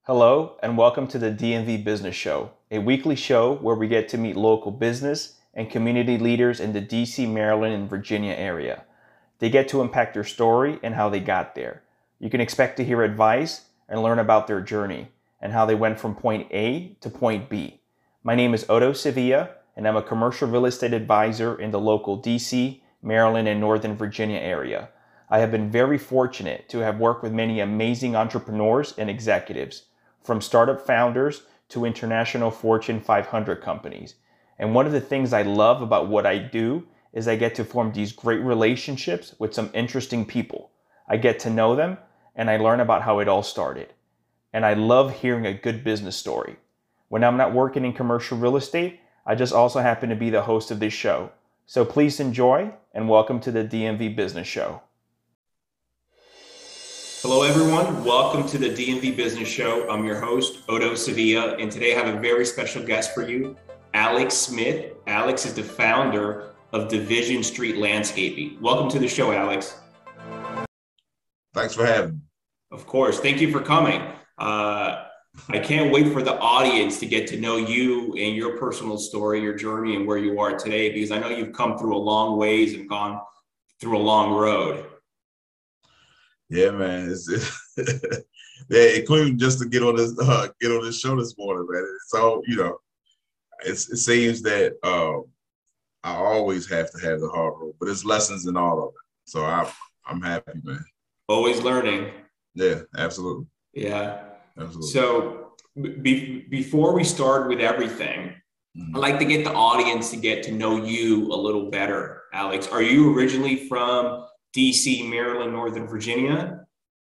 Hello, and welcome to the DMV Business Show, a weekly show where we get to meet local business and community leaders in the DC, Maryland, and Virginia area. They get to impact their story and how they got there. You can expect to hear advice and learn about their journey and how they went from point A to point B. My name is Odo Sevilla, and I'm a commercial real estate advisor in the local DC, Maryland, and Northern Virginia area. I have been very fortunate to have worked with many amazing entrepreneurs and executives, from startup founders to international Fortune 500 companies. And one of the things I love about what I do is I get to form these great relationships with some interesting people. I get to know them and I learn about how it all started. And I love hearing a good business story. When I'm not working in commercial real estate, I just also happen to be the host of this show. So please enjoy and welcome to the DMV Business Show. Hello, everyone. Welcome to the DMV Business Show. I'm your host, Odo Sevilla, and today I have a very special guest for you, Alex Smith. Alex is the founder of Division Street Landscaping. Welcome to the show, Alex. Thanks for having me. Of course. Thank you for coming. I can't wait for the audience to get to know you and your personal story, your journey, and where you are today, because I know you've come through a long ways and gone through a long road. Yeah, man. Yeah, including just to get on this show this morning, man. So it seems that I always have to have the hard road, but it's lessons in all of it. So I'm happy, man. Always learning. Yeah, absolutely. Yeah, absolutely. So before we start with everything, I'd like to get the audience to get to know you a little better, Alex. Are you originally from DC, Maryland, Northern Virginia?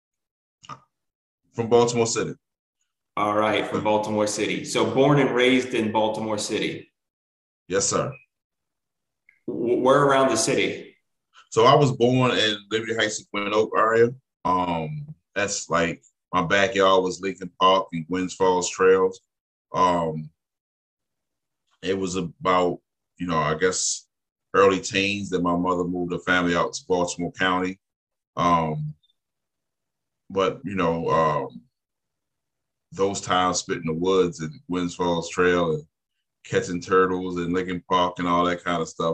From Baltimore City. All right, from Baltimore City. So born and raised in Baltimore City? Yes, sir. Where around the city? So I was born in Liberty Heights, Gwinnett Oak area. That's like my backyard was Lincoln Park and Gwynns Falls Trails. It was about, I guess, early teens that my mother moved her family out to Baltimore County. But those times spent in the woods and Gwynns Falls Trail and catching turtles and Lincoln Park and all that kind of stuff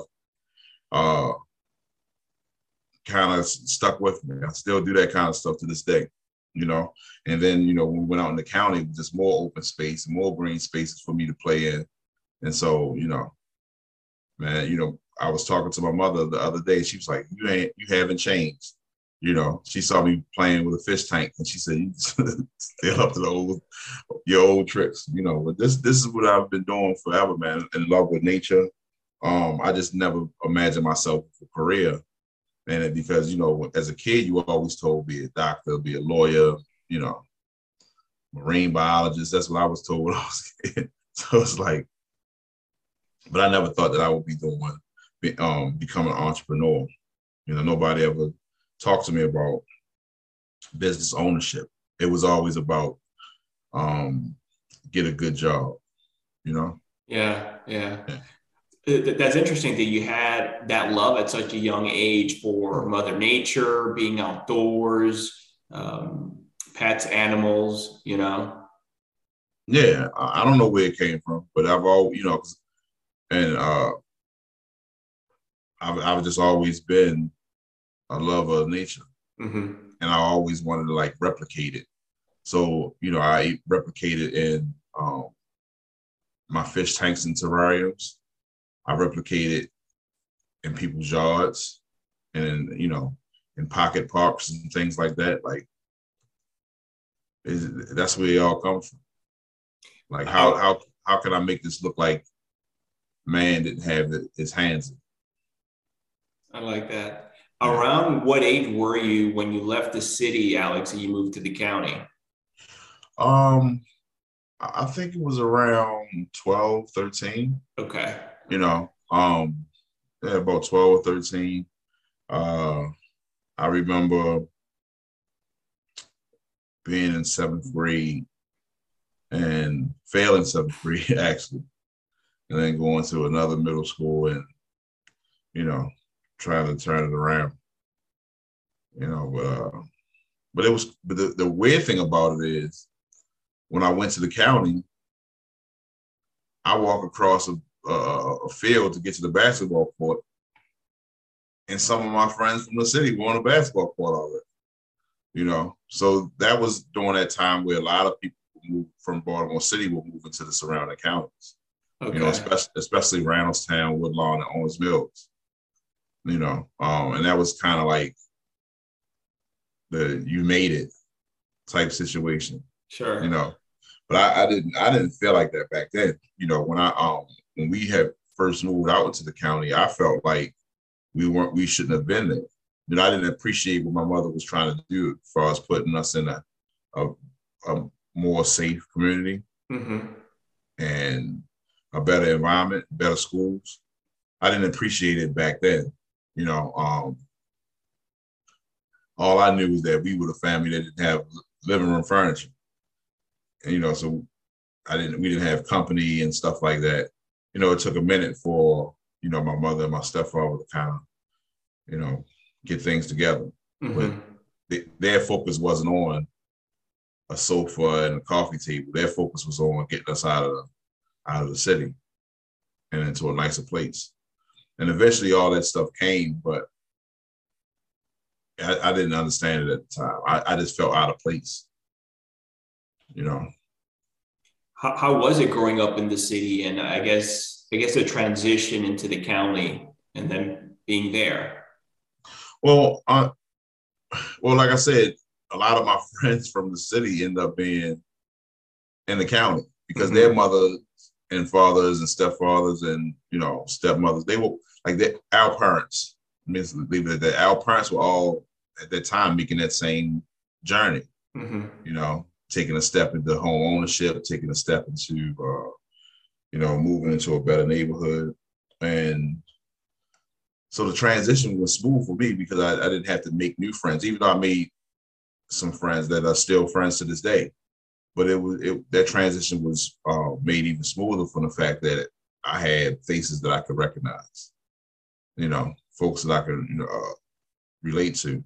kind of stuck with me. I still do that kind of stuff to this day, And then, when we went out in the county, it was just more open space, more green spaces for me to play in. And so, man, I was talking to my mother the other day. She was like, you haven't changed. She saw me playing with a fish tank and she said, you still up to your old tricks, but this is what I've been doing forever, man, in love with nature. I just never imagined myself a career. And because, as a kid, you were always told be a doctor, be a lawyer, marine biologist. That's what I was told when I was a kid. So it's like, but I never thought that I would be becoming an entrepreneur. Nobody ever talked to me about business ownership. It was always about get a good job, Yeah. That's interesting that you had that love at such a young age for Mother Nature, being outdoors, pets, animals, Yeah, I don't know where it came from, but I've always, and I've just always been a lover of nature. Mm-hmm. And I always wanted to replicate it. So, I replicated in my fish tanks and terrariums. I replicated in people's yards and, in pocket parks and things like that. That's where it all comes from. How can I make this look like man didn't have his hands in? I like that. Around what age were you when you left the city, Alex, and you moved to the county? I think it was around 12, 13. Okay. About 12 or 13. I remember being in 7th grade and failing 7th grade, actually, and then going to another middle school and, trying to turn it around, but the weird thing about it is when I went to the county, I walk across a field to get to the basketball court, and some of my friends from the city were on the basketball court already. You know, so that was during that time where a lot of people moved from Baltimore City were moving to the surrounding counties. Okay. You know, especially Randallstown, Woodlawn, and Owens Mills. You know, and that was kind of like the you made it type situation. Sure. You know, but I didn't feel like that back then. You know, when we had first moved out into the county, I felt like we shouldn't have been there. You know, I didn't appreciate what my mother was trying to do as far as putting us in a more safe community and a better environment, better schools. I didn't appreciate it back then. You know, all I knew was that we were the family that didn't have living room furniture. And, you know, so we didn't have company and stuff like that. You know, it took a minute for, you know, my mother and my stepfather to kind of, you know, get things together. But their focus wasn't on a sofa and a coffee table. Their focus was on getting us out of the city and into a nicer place. And eventually all that stuff came, but I didn't understand it at the time. I just felt out of place, you know. How was it growing up in the city, and I guess the transition into the county and then being there? Well, like I said, a lot of my friends from the city end up being in the county because their mothers and fathers and stepfathers and, you know, stepmothers, they were like our parents. Our parents were all at that time making that same journey, you know, taking a step into home ownership, taking a step into, you know, moving into a better neighborhood. And so the transition was smooth for me because I didn't have to make new friends, even though I made some friends that are still friends to this day. But that transition was made even smoother from the fact that I had faces that I could recognize, you know, folks that I could relate to.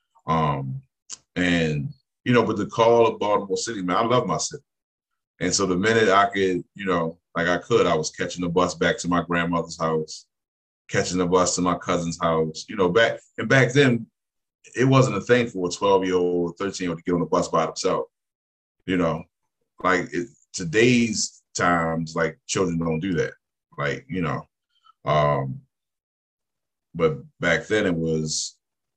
And, you know, but the call of Baltimore City, man, I love my city. And so the minute I could, you know, like I was catching the bus back to my grandmother's house, catching the bus to my cousin's house, you know, back then, it wasn't a thing for a 12-year-old, 13-year-old to get on the bus by themselves. You know, like today's times, like children don't do that. Like, you know, but back then it was,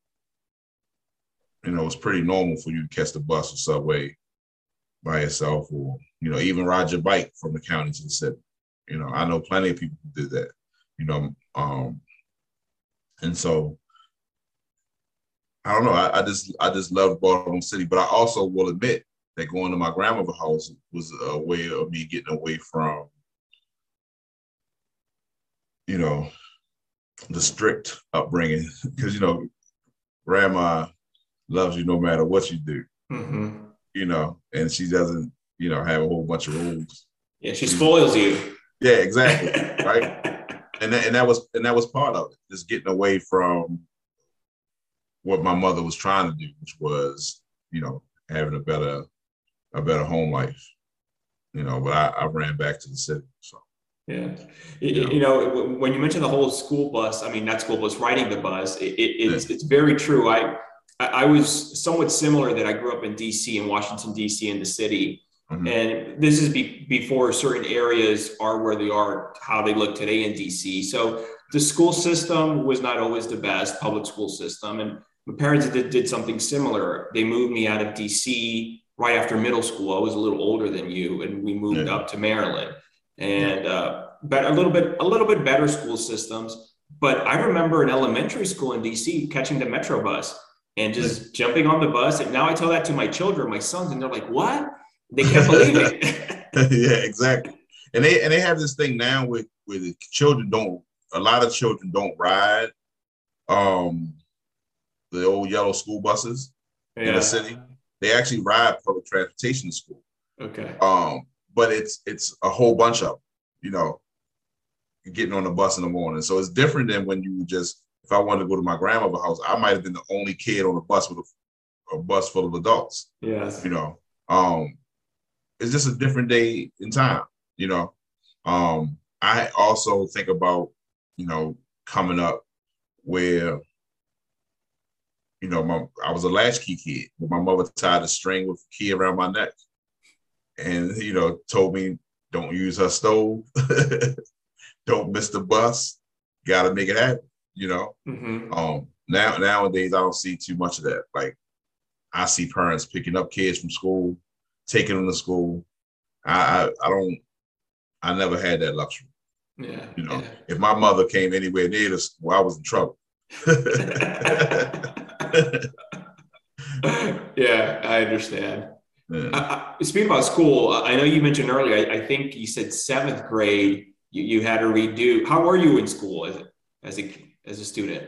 you know, it was pretty normal for you to catch the bus or subway by yourself, or, you know, even ride your bike from the county to the city. You know, I know plenty of people who did that, you know, and so I don't know. I just loved Baltimore City, but I also will admit that going to my grandmother's house was a way of me getting away from, you know, the strict upbringing, because, you know, grandma loves you no matter what you do, you know, and she doesn't, you know, have a whole bunch of rules. Yeah, she spoils you. Yeah, exactly. Right. And that was part of it, just getting away from what my mother was trying to do, which was, you know, having a better home life, you know, but I ran back to the city. So, yeah. You know, when you mentioned the whole school bus, I mean, not school bus, riding the bus, it's very true. I was somewhat similar, that I grew up in DC, in Washington, DC, in the city. And this is before certain areas are where they are, how they look today in DC. So the school system was not always the best, public school system. And my parents did something similar. They moved me out of DC right after middle school. I was a little older than you, and we moved up to Maryland, and but a little bit better school systems. But I remember in elementary school in DC catching the Metro bus and just jumping on the bus. And now I tell that to my children, my sons, and they're like, "What?" They can't believe it. Yeah, exactly. And they have this thing now where the children a lot of children don't ride the old yellow school buses in the city. They actually ride public transportation to school. Okay. But it's a whole bunch of them, you know, getting on the bus in the morning. So it's different than when you just, if I wanted to go to my grandmother's house, I might have been the only kid on the bus with a bus full of adults. Yes. You know, it's just a different day in time, you know. I also think about, coming up where, I was a latchkey kid. My mother tied a string with a key around my neck and, told me, don't use her stove, don't miss the bus, got to make it happen, Nowadays, I don't see too much of that. Like, I see parents picking up kids from school, taking them to school. I never had that luxury. Yeah. If my mother came anywhere near the school, I was in trouble. Yeah, I understand. Yeah. Speaking about school, I know you mentioned earlier, I think you said seventh grade, you had to redo. How were you in school as a student?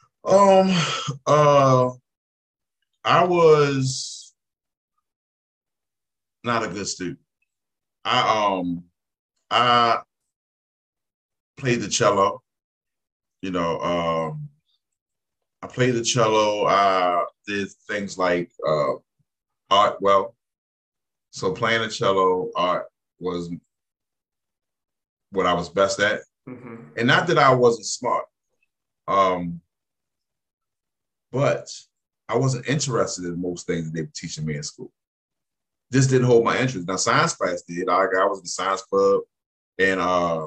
I was not a good student. I played the cello. I played the cello. I did things like art. Well, so playing the cello, art was what I was best at. Mm-hmm. And not that I wasn't smart, but I wasn't interested in most things that they were teaching me in school. Just didn't hold my interest. Now, science class did. I was in the science club, and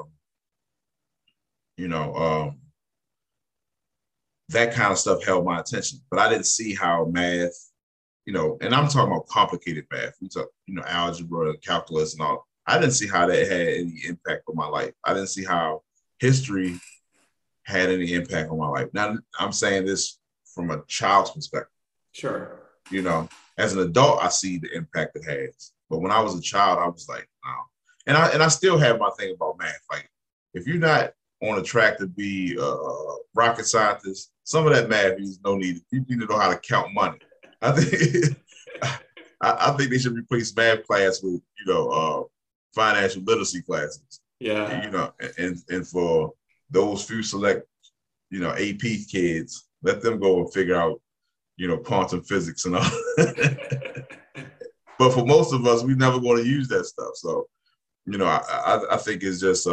that kind of stuff held my attention. But I didn't see how math, and I'm talking about complicated math. We talk, algebra and calculus and all. I didn't see how that had any impact on my life. I didn't see how history had any impact on my life. Now, I'm saying this from a child's perspective. Sure. As an adult, I see the impact it has. But when I was a child, I was like, no. And I still have my thing about math. Like, if you're not on a track to be a rocket scientist, some of that math is no need. You need to know how to count money. I think I think they should replace math class with financial literacy classes. Yeah. And for those few select AP kids, let them go and figure out quantum physics and all. But for most of us, we never going to use that stuff. So I think it's just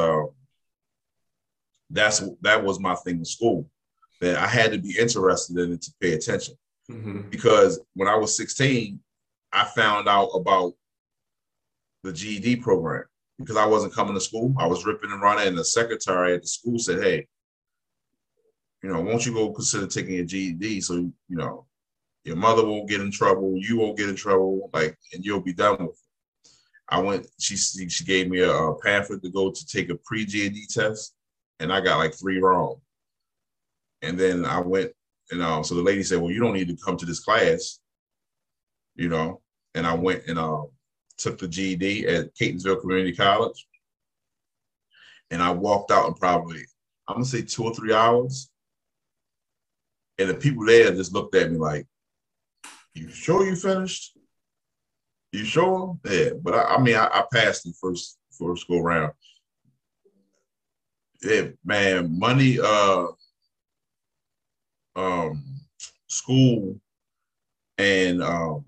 that was my thing in school, that I had to be interested in it to pay attention. Mm-hmm. Because when I was 16, I found out about the GED program because I wasn't coming to school. I was ripping and running, and the secretary at the school said, hey, won't you go consider taking your GED so, your mother won't get in trouble, you won't get in trouble, and you'll be done with it. I went, she gave me a pamphlet to go to take a pre-GED test, and I got like 3 wrong. And then I went, and so the lady said, well, you don't need to come to this class, and I went and took the GED at Catonsville Community College. And I walked out in probably, I'm gonna say 2 or 3 hours. And the people there just looked at me like, you sure you finished? You sure? Yeah, but I passed the first go around. Yeah, man, money, school, and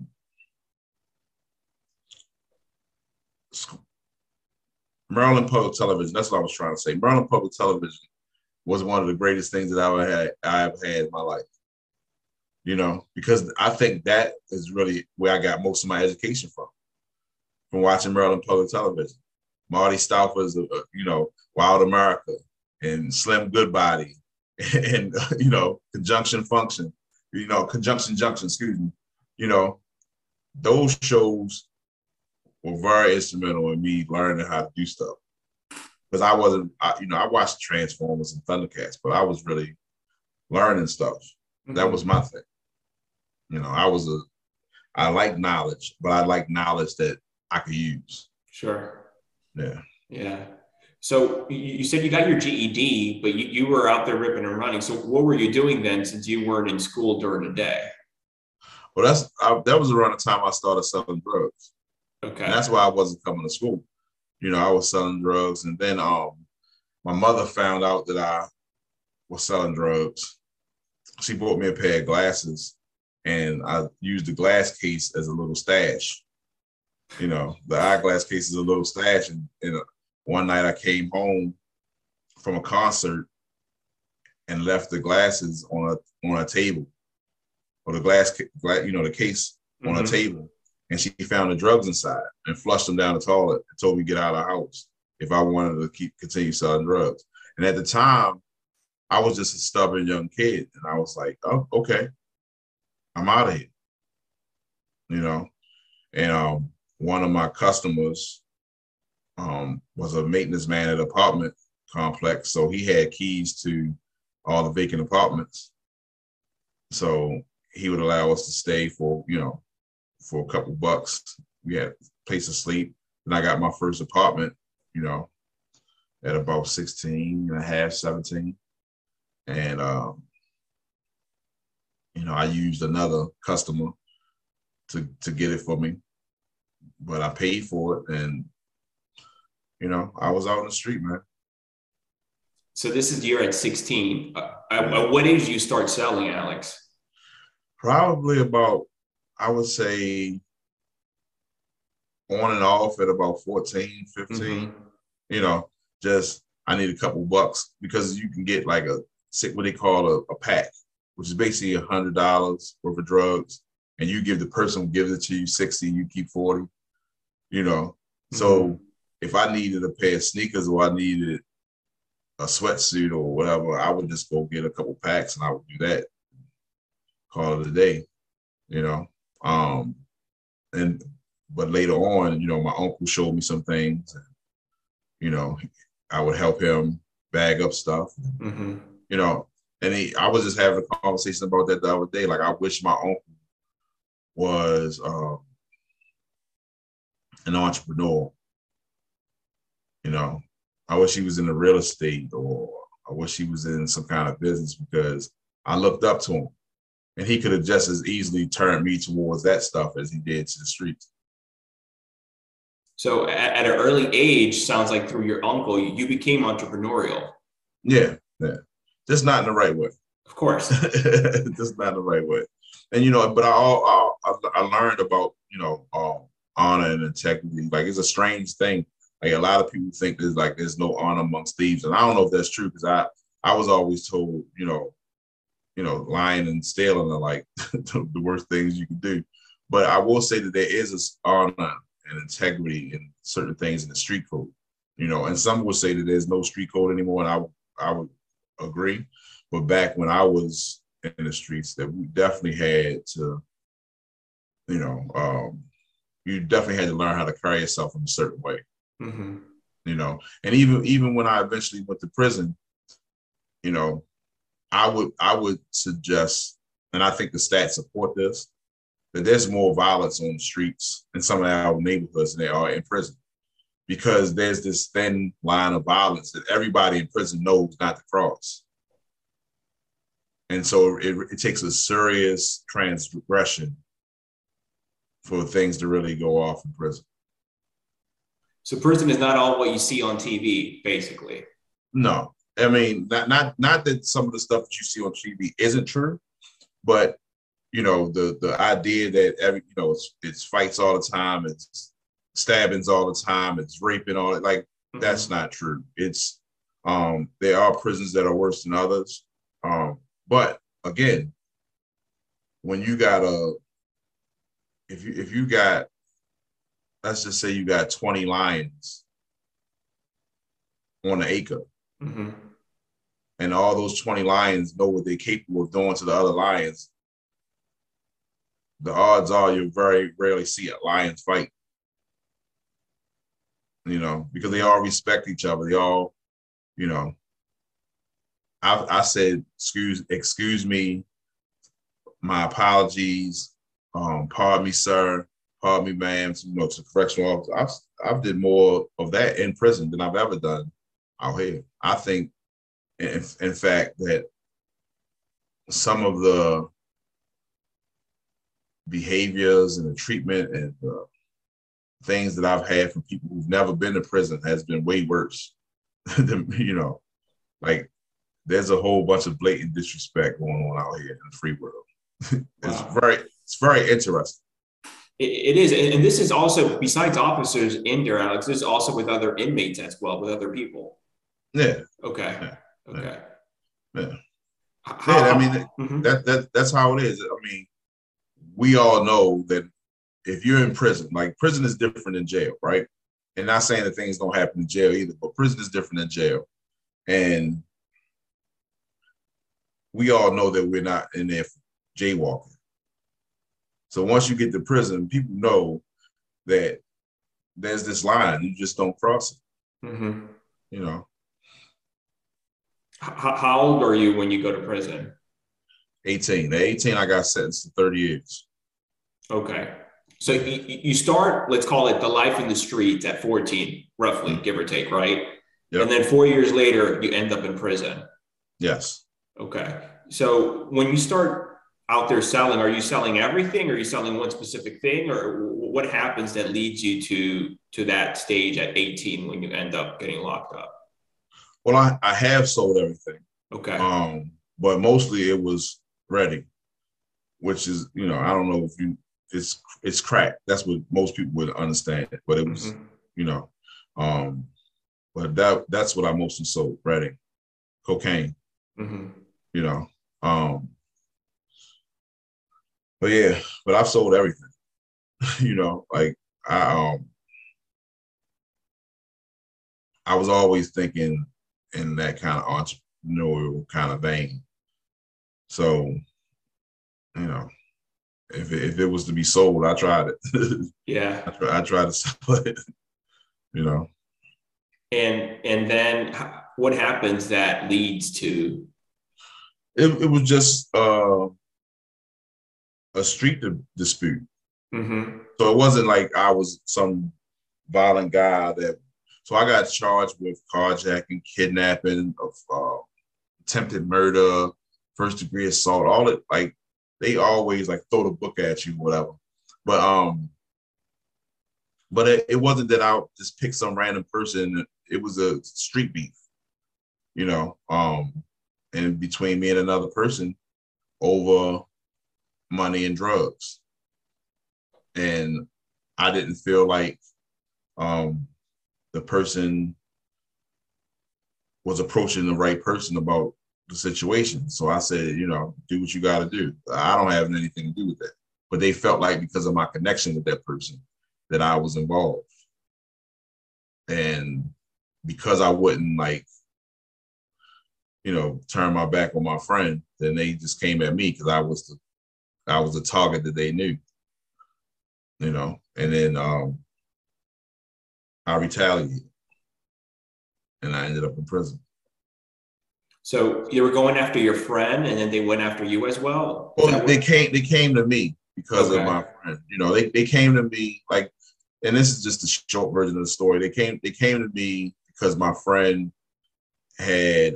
Maryland Public Television. That's what I was trying to say. Maryland Public Television was one of the greatest things that I ever had in my life. Because I think that is really where I got most of my education from watching Maryland Public Television. Marty Stauffer's, Wild America and Slim Goodbody and, Conjunction Junction, excuse me. Those shows were very instrumental in me learning how to do stuff. Because I watched Transformers and Thundercats, but I was really learning stuff. Mm-hmm. That was my thing. I like knowledge, but I like knowledge that I could use. Sure. Yeah. Yeah. So you said you got your GED, but you were out there ripping and running. So what were you doing then, since you weren't in school during the day? Well, that was around the time I started selling drugs. Okay. And that's why I wasn't coming to school. I was selling drugs, and then my mother found out that I was selling drugs. She bought me a pair of glasses, and I used the glass case as a little stash. You know, the eyeglass case is a little stash. And one night I came home from a concert and left the glasses on a table, or the the case on a table. And she found the drugs inside and flushed them down the toilet and told me to get out of the house if I wanted to continue selling drugs. And at the time, I was just a stubborn young kid. And I was like, oh, okay, I'm out of here. You know, and one of my customers was a maintenance man at an apartment complex. So he had keys to all the vacant apartments. So he would allow us to stay for a couple bucks. We had a place to sleep. And I got my first apartment, at about 16 and a half, 17. And, I used another customer to get it for me, but I paid for it. And, I was out on the street, man. So you're at 16. At what age do you start selling, Alex? Probably about, I would say, on and off at about 14, 15. Just I need a couple bucks, because you can get like what they call a pack, which is basically $100 worth of drugs. And you give the person who gives it to you 60, you keep 40, So if I needed a pair of sneakers or I needed a sweatsuit or whatever, I would just go get a couple packs and I would do that, call it a day, but later on, my uncle showed me some things, and, I would help him bag up stuff, and I was just having a conversation about that the other day. Like, I wish my uncle was an entrepreneur. I wish he was in the real estate, or I wish he was in some kind of business, because I looked up to him, and he could have just as easily turned me towards that stuff as he did to the streets. So at an early age, sounds like through your uncle, you became entrepreneurial. Yeah. Just not in the right way. Of course. Just not in the right way. And, but I learned about, honor and integrity. Like, it's a strange thing. Like, a lot of people think there's no honor amongst thieves. And I don't know if that's true, because I was always told, lying and stealing are like the worst things you can do. But I will say that there is honor and integrity in certain things in the street code, and some will say that there's no street code anymore. And I would agree. But back when I was in the streets, that we definitely had to, you definitely had to learn how to carry yourself in a certain way. And even when I eventually went to prison, I would suggest, and I think the stats support this, that there's more violence on the streets in some of our neighborhoods than there are in prison, because there's this thin line of violence that everybody in prison knows not to cross. And so it takes a serious transgression for things to really go off in prison. So prison is not all what you see on TV, basically. No, I mean, not that some of the stuff that you see on TV isn't true, but the idea that it's fights all the time, it's stabbings all the time, it's raping all it, like, that's not true. It's there are prisons that are worse than others, but again, when you got if you got, let's just say you got 20 lions on an acre, and all those 20 lions know what they're capable of doing to the other lions, the odds are you very rarely see a lions fight, because they all respect each other. They all, I said, excuse me, my apologies, pardon me, sir, pardon me, ma'am, to correctional officer. I've did more of that in prison than I've ever done out here. I think, in fact, that some of the behaviors and the treatment and the things that I've had from people who've never been to prison has been way worse than, like, there's a whole bunch of blatant disrespect going on out here in the free world. It's very interesting. It is, and this is also besides officers in there, Alex. This is also with other inmates as well, with other people. Yeah. Okay. Yeah. Okay. Yeah. Yeah. I How? mean, that's how it is. I mean, we all know that if you're in prison, like prison is different than jail, right? And not saying that things don't happen in jail either, but prison is different than jail. And we all know that we're not in there for jaywalking. So once you get to prison, people know that there's this line, you just don't cross it. Mm-hmm. You know. How old are you when you go to prison? 18. At 18, I got sentenced to 30 years. Okay. So you start, let's call it the life in the streets at 14, roughly, give or take, right? Yep. And then 4 years later, you end up in prison. Yes. Okay. So when you start out there selling, are you selling everything? Or are you selling one specific thing? Or what happens that leads you to that stage at 18 when you end up getting locked up? Well, I have sold everything. Okay. But mostly it was ready, which is, I don't know if it's crack. That's what most people would understand. But it was, but that's what I mostly sold, ready, cocaine, but yeah, but I've sold everything, like I was always thinking in that kind of entrepreneurial kind of vein. So, if it was to be sold, I tried it. Yeah. I tried to sell it, And then what happens that leads to? It was just a street dispute. Mm-hmm. So it wasn't like I was some violent guy so I got charged with carjacking, kidnapping, of attempted murder, first degree assault, all it, like they always like throw the book at you, whatever. But it wasn't that I just picked some random person. It was a street beef, and between me and another person over money and drugs. And I didn't feel like the person was approaching the right person about the situation. So I said, do what you got to do. I don't have anything to do with that. But they felt like because of my connection with that person that I was involved. And because I wouldn't turn my back on my friend, then they just came at me because I was the target that they knew, and then I retaliated and I ended up in prison. So you were going after your friend and then they went after you as well? Well, they came to me because of my friend. They came to me and this is just a short version of the story. They came to me because my friend had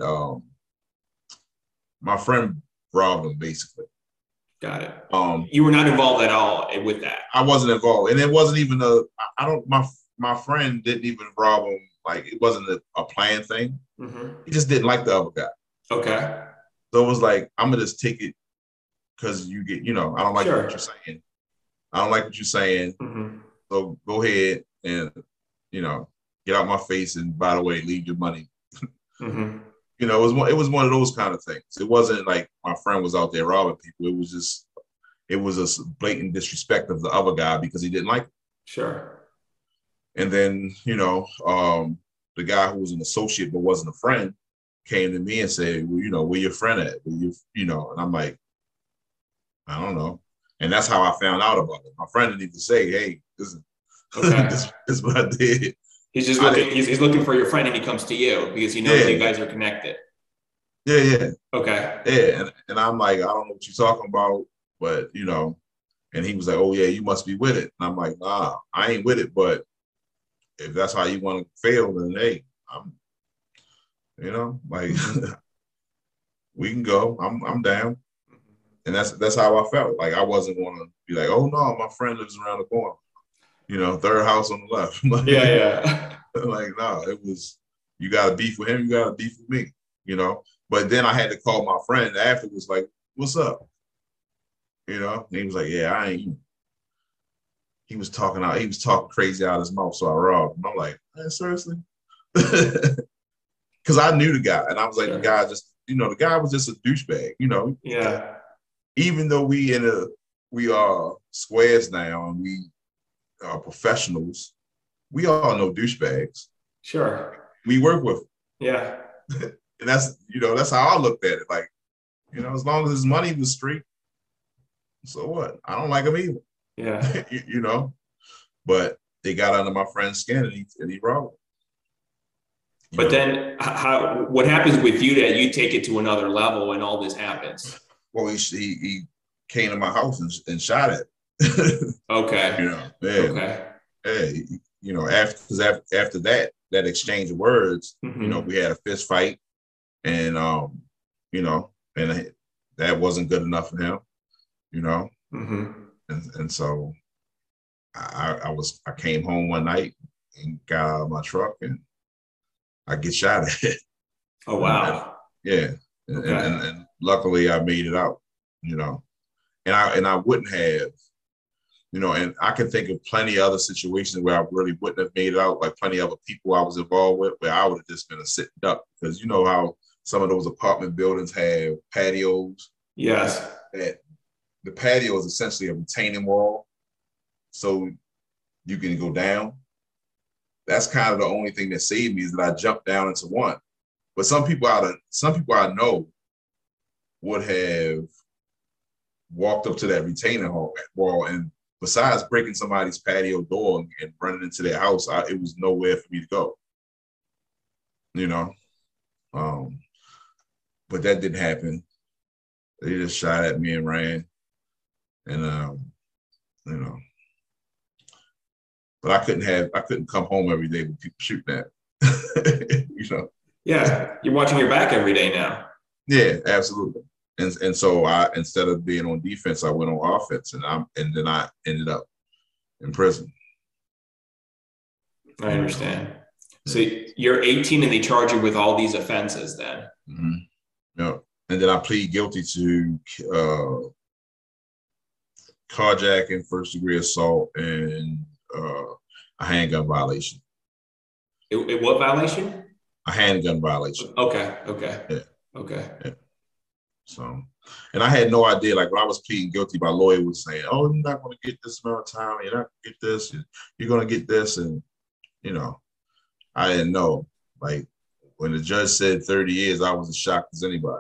my friend robbed him, basically. Got it. You were not involved at all with that. I wasn't involved, and it wasn't even my friend didn't even rob him. Like it wasn't a planned thing. Mm-hmm. He just didn't like the other guy. Okay. So it was like, I'm gonna just take it because you get, I don't like what you're saying. I don't like what you're saying. Mm-hmm. So go ahead and, get out my face. And by the way, leave your money. Mm-hmm. It was one of those kind of things. It wasn't like my friend was out there robbing people. It was a blatant disrespect of the other guy because he didn't like him. Sure. And then, the guy who was an associate but wasn't a friend came to me and said, well, where your friend at? And I'm like, I don't know. And that's how I found out about it. My friend didn't even say, hey, this is what I did. He's just looking. He's looking for your friend, and he comes to you because he knows you guys are connected. Yeah. Okay. Yeah, and I'm like, I don't know what you're talking about, but and he was like, oh yeah, you must be with it. And I'm like, nah, I ain't with it. But if that's how you want to fail, then hey, I'm, we can go. I'm down. And that's how I felt. Like I wasn't going to be like, oh no, my friend lives around the corner. Third house on the left. Yeah. Like, no, it was, you got to beef with him, you got to beef with me, But then I had to call my friend afterwards, like, what's up? And he was like, yeah, I ain't. he was talking crazy out of his mouth. So I robbed him. I'm like, man, seriously? Because I knew the guy, and I was like, the Sure. guy just, the guy was just a douchebag. Yeah. Even though we are squares now and we are professionals, we all know douchebags. Sure. We work with them. Yeah. And that's how I looked at it. Like, as long as his money was straight, so what? I don't like him either. Yeah. But they got under my friend's skin and he robbed him. But then what happens with you that you take it to another level and all this happens? Well, he came to my house and shot at me. Okay. Yeah. Okay. After that exchange of words, we had a fist fight, and and that wasn't good enough for him, and so I came home one night and got out of my truck and I get shot at. Oh wow. Yeah. Okay. And luckily I made it out, and I wouldn't have, and I can think of plenty of other situations where I really wouldn't have made it out, like plenty of other people I was involved with, where I would have just been a sitting duck, because you know how some of those apartment buildings have patios. Yes. That the patio is essentially a retaining wall, so you can go down. That's kind of the only thing that saved me, is that I jumped down into one. But some people I know would have walked up to that retaining wall, and besides breaking somebody's patio door and running into their house, it was nowhere for me to go. But that didn't happen. They just shot at me and ran, and but I couldn't come home every day with people shooting at me. Yeah, you're watching your back every day now. Yeah, absolutely. And so instead of being on defense, I went on offense, and then I ended up in prison. I understand. So you're 18 and they charge you with all these offenses then. Mm-hmm. Yeah. And then I plead guilty to carjacking, first degree assault, and a handgun violation. What violation? A handgun violation. Okay. Yeah. Okay. Yeah. So, and I had no idea, like when I was pleading guilty, my lawyer was saying, oh, you're not going to get this amount of time. You're not going to get this. You're going to get this. And, I didn't know. Like when the judge said 30 years, I was as shocked as anybody,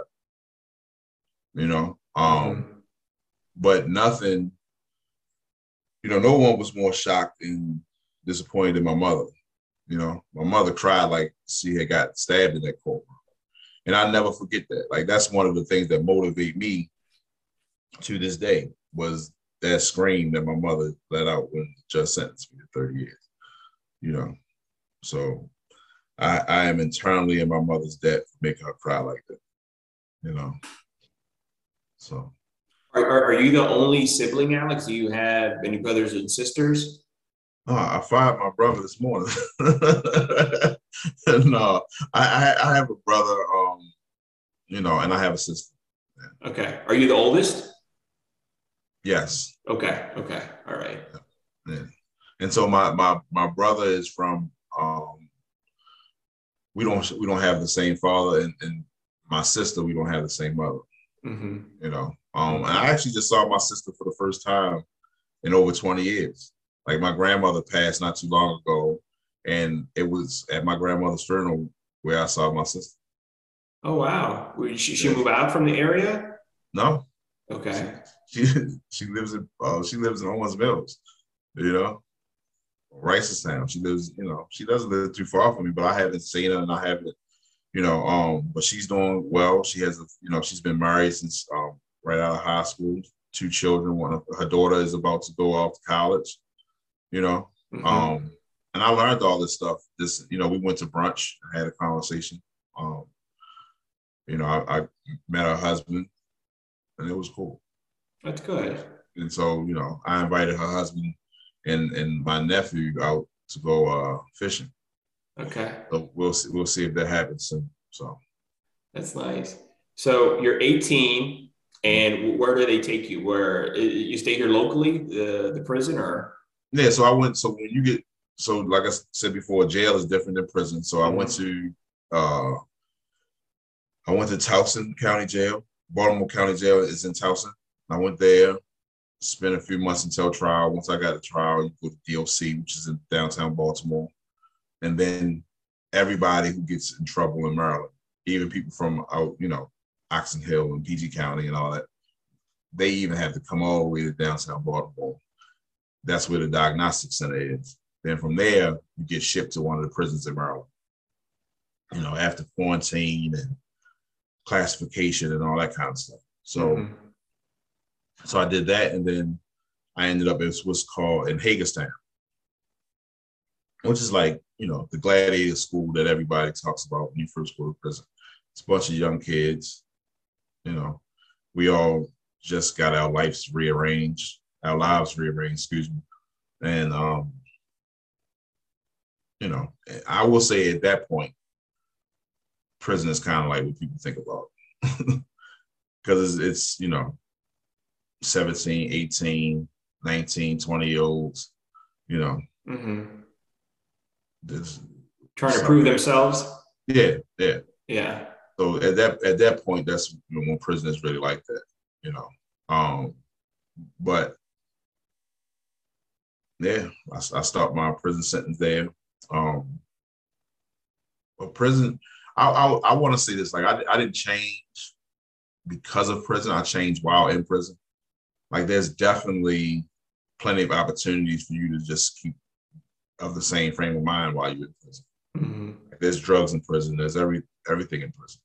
but nothing, no one was more shocked and disappointed than my mother. My mother cried like she had got stabbed in that courtroom. And I'll never forget that. Like, that's one of the things that motivate me to this day, was that scream that my mother let out when the judge sentenced me to 30 years, So I am internally in my mother's debt for making her cry like that, So. Are you the only sibling, Alex? Do you have any brothers and sisters? Oh, I fired my brother this morning. No, I have a brother, and I have a sister. Okay. Are you the oldest? Yes. Okay. All right. Yeah. And so my brother is from, we don't have the same father, and my sister, we don't have the same mother. Mm-hmm. And I actually just saw my sister for the first time in over 20 years. Like, my grandmother passed not too long ago, and it was at my grandmother's funeral where I saw my sister. Oh, wow. She move out from the area? No. Okay. She lives in Owens Mills, Ricestown. She lives, she doesn't live too far from me, but I haven't seen her, and I haven't, but she's doing well. She has, she's been married since right out of high school, 2 children. One of her daughter is about to go off to college, Mm-hmm. And I learned all this stuff. We went to brunch, I had a conversation. I met her husband, and it was cool. That's good. And so, I invited her husband and my nephew out to go fishing. Okay. So we'll see if that happens soon. So that's nice. So you're 18, and where do they take you? Where you stay here locally, the prison, or? Yeah, so I went. So when you get, so like I said before, jail is different than prison. So uh, I went to Towson County Jail. Baltimore County Jail is in Towson. I went there, spent a few months until trial. Once I got to trial, you go to DOC, which is in downtown Baltimore, and then everybody who gets in trouble in Maryland, even people from out, Oxon Hill and PG County and all that, they even have to come all the way to downtown Baltimore. That's where the diagnostic center is. Then from there, you get shipped to one of the prisons in Maryland. After quarantine and classification and all that kind of stuff. So, so I did that, and then I ended up in what's called in Hagerstown, which is like the gladiator school that everybody talks about when you first go to prison. It's a bunch of young kids. We all just got our lives rearranged, excuse me. And, I will say at that point, prison is kind of like what people think about. Because it's 17, 18, 19, 20-year-olds, trying to prove themselves. Yeah. So at that point, that's when prison is really like that, But yeah, I stopped my prison sentence there. But prison, I want to say this, like I didn't change because of prison. I changed while in prison. Like there's definitely plenty of opportunities for you to just keep of the same frame of mind while you're in prison. Like there's drugs in prison. There's everything in prison.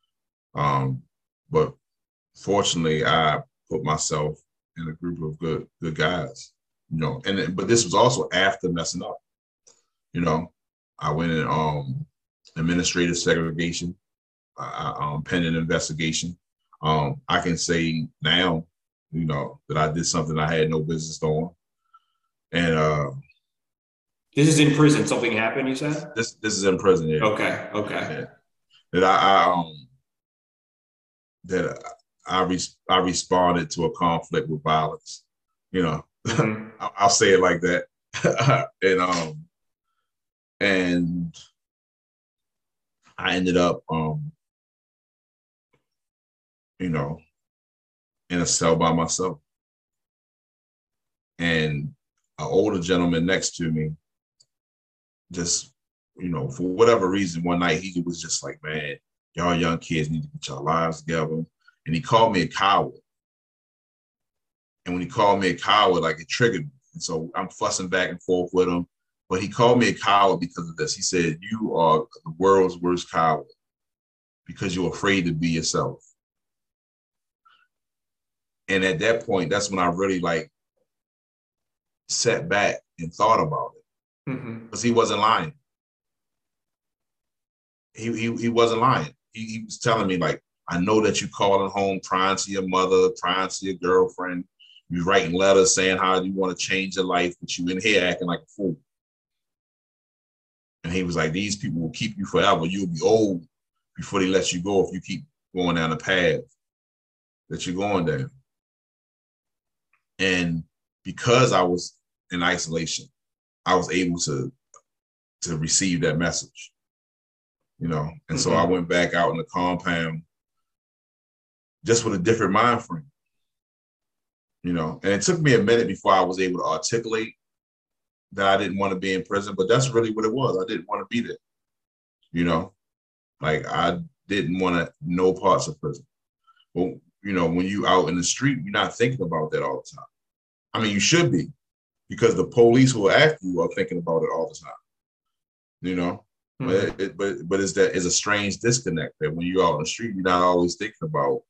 But fortunately, I put myself in a group of good guys. But this was also after messing up. I went in administrative segregation, pending investigation. I can say now, that I did something I had no business doing. And this is in prison. Something happened, you said? This is in prison, yeah. Okay. Yeah. That I responded to a conflict with violence. I'll say it like that. and I ended up in a cell by myself. And an older gentleman next to me just, for whatever reason, one night he was just like, man, y'all young kids need to get your lives together. And he called me a coward. And when he called me a coward, like it triggered me. And so I'm fussing back and forth with him. But he called me a coward because of this. He said, you are the world's worst coward because you're afraid to be yourself. And at that point, that's when I really sat back and thought about it. Because he wasn't lying. He wasn't lying. He was telling me, I know that you calling home, crying to your mother, crying to your girlfriend. You writing letters saying how you want to change your life, but you in here acting like a fool. And he was like, these people will keep you forever. You'll be old before they let you go if you keep going down the path that you're going down. And because I was in isolation, I was able to receive that message, And so I went back out in the compound just with a different mind frame, And it took me a minute before I was able to articulate that I didn't want to be in prison, but that's really what it was. I didn't want to be there, I didn't want to know parts of prison. Well, when you out in the street, you're not thinking about that all the time. I mean, you should be, because the police who are after you are thinking about it all the time, But it's a strange disconnect that when you're out on the street, you're not always thinking about,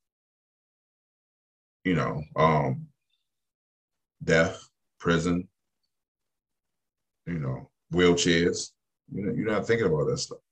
death, prison, wheelchairs. You're not thinking about that stuff.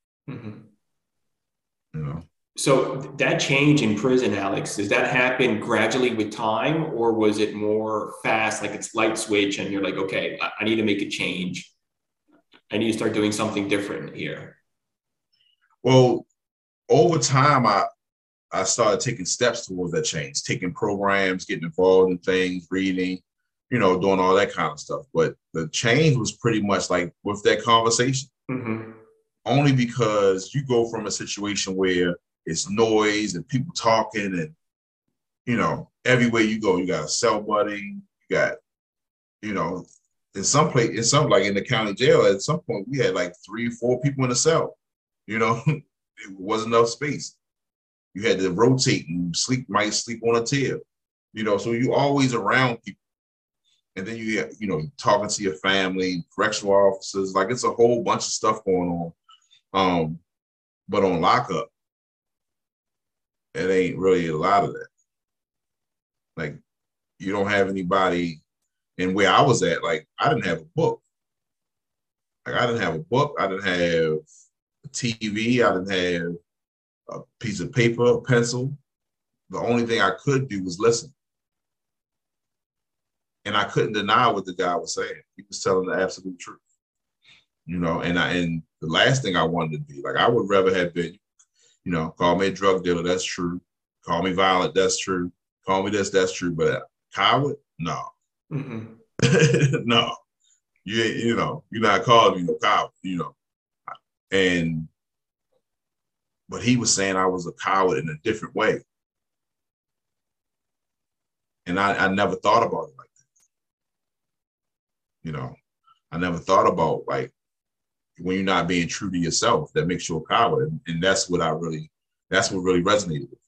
So that change in prison, Alex, does that happen gradually with time, or was it more fast, like it's light switch and you're like, okay, I need to make a change. I need to start doing something different here? Well, over time, I started taking steps towards that change, taking programs, getting involved in things, reading, doing all that kind of stuff. But the change was pretty much like with that conversation, only because you go from a situation where it's noise and people talking and, everywhere you go, you got a cell buddy, you got, in some like in the county jail, at some point we had like 3 or 4 people in a cell, it wasn't enough space. You had to rotate and might sleep on a tail, so you always around people. And then talking to your family, correctional officers, like it's a whole bunch of stuff going on. But on lockup, it ain't really a lot of that. Like, you don't have anybody. And where I was at, like, I didn't have a book. Like, I didn't have a book. I didn't have a TV. I didn't have a piece of paper, a pencil. The only thing I could do was listen. And I couldn't deny what the guy was saying. He was telling the absolute truth. And the last thing I wanted to be, like, I would rather have been, call me a drug dealer, that's true. Call me violent, that's true. Call me this, that's true. But coward, no. No. You're not calling me no coward, But he was saying I was a coward in a different way. And I never thought about it like that. I never thought about, like, when you're not being true to yourself, that makes you a coward. And that's what really resonated with.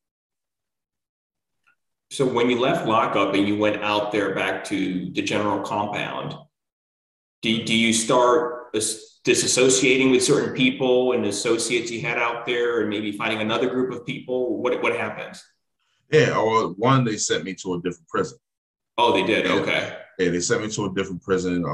So when you left lockup and you went out there back to the general compound, do you start disassociating with certain people and associates you had out there, and maybe finding another group of people? What happens? Yeah, or one, they sent me to a different prison. Oh, they did? Okay. Yeah, they sent me to a different prison.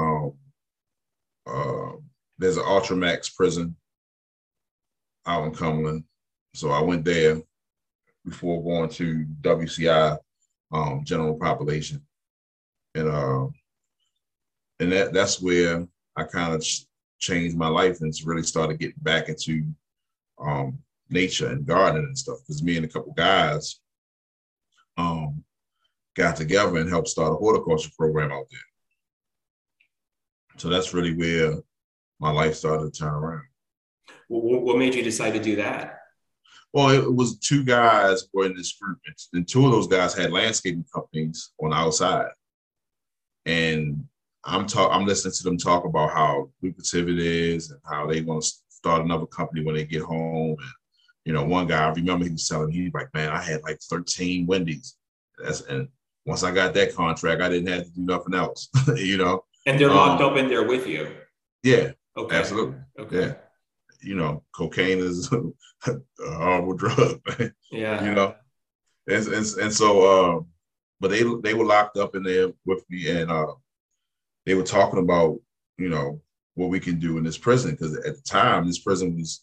There's an Ultramax prison out in Cumberland. So I went there before going to WCI, general population. And that's where I kind of changed my life and really started getting back into nature and gardening and stuff. Because me and a couple guys got together and helped start a horticulture program out there. So that's really where my life started to turn around. What made you decide to do that? Well, it was 2 guys were in this group, and 2 of those guys had landscaping companies on the outside. And I'm listening to them talk about how lucrative it is and how they want to start another company when they get home. And, one guy, I remember he was telling me, he's like, man, I had like 13 Wendy's. And once I got that contract, I didn't have to do nothing else, And they're locked up in there with you. Yeah, okay. Absolutely. Okay. Yeah. Cocaine is a horrible drug. Yeah. And so, but they were locked up in there with me, and they were talking about, what we can do in this prison. Because at the time, this prison was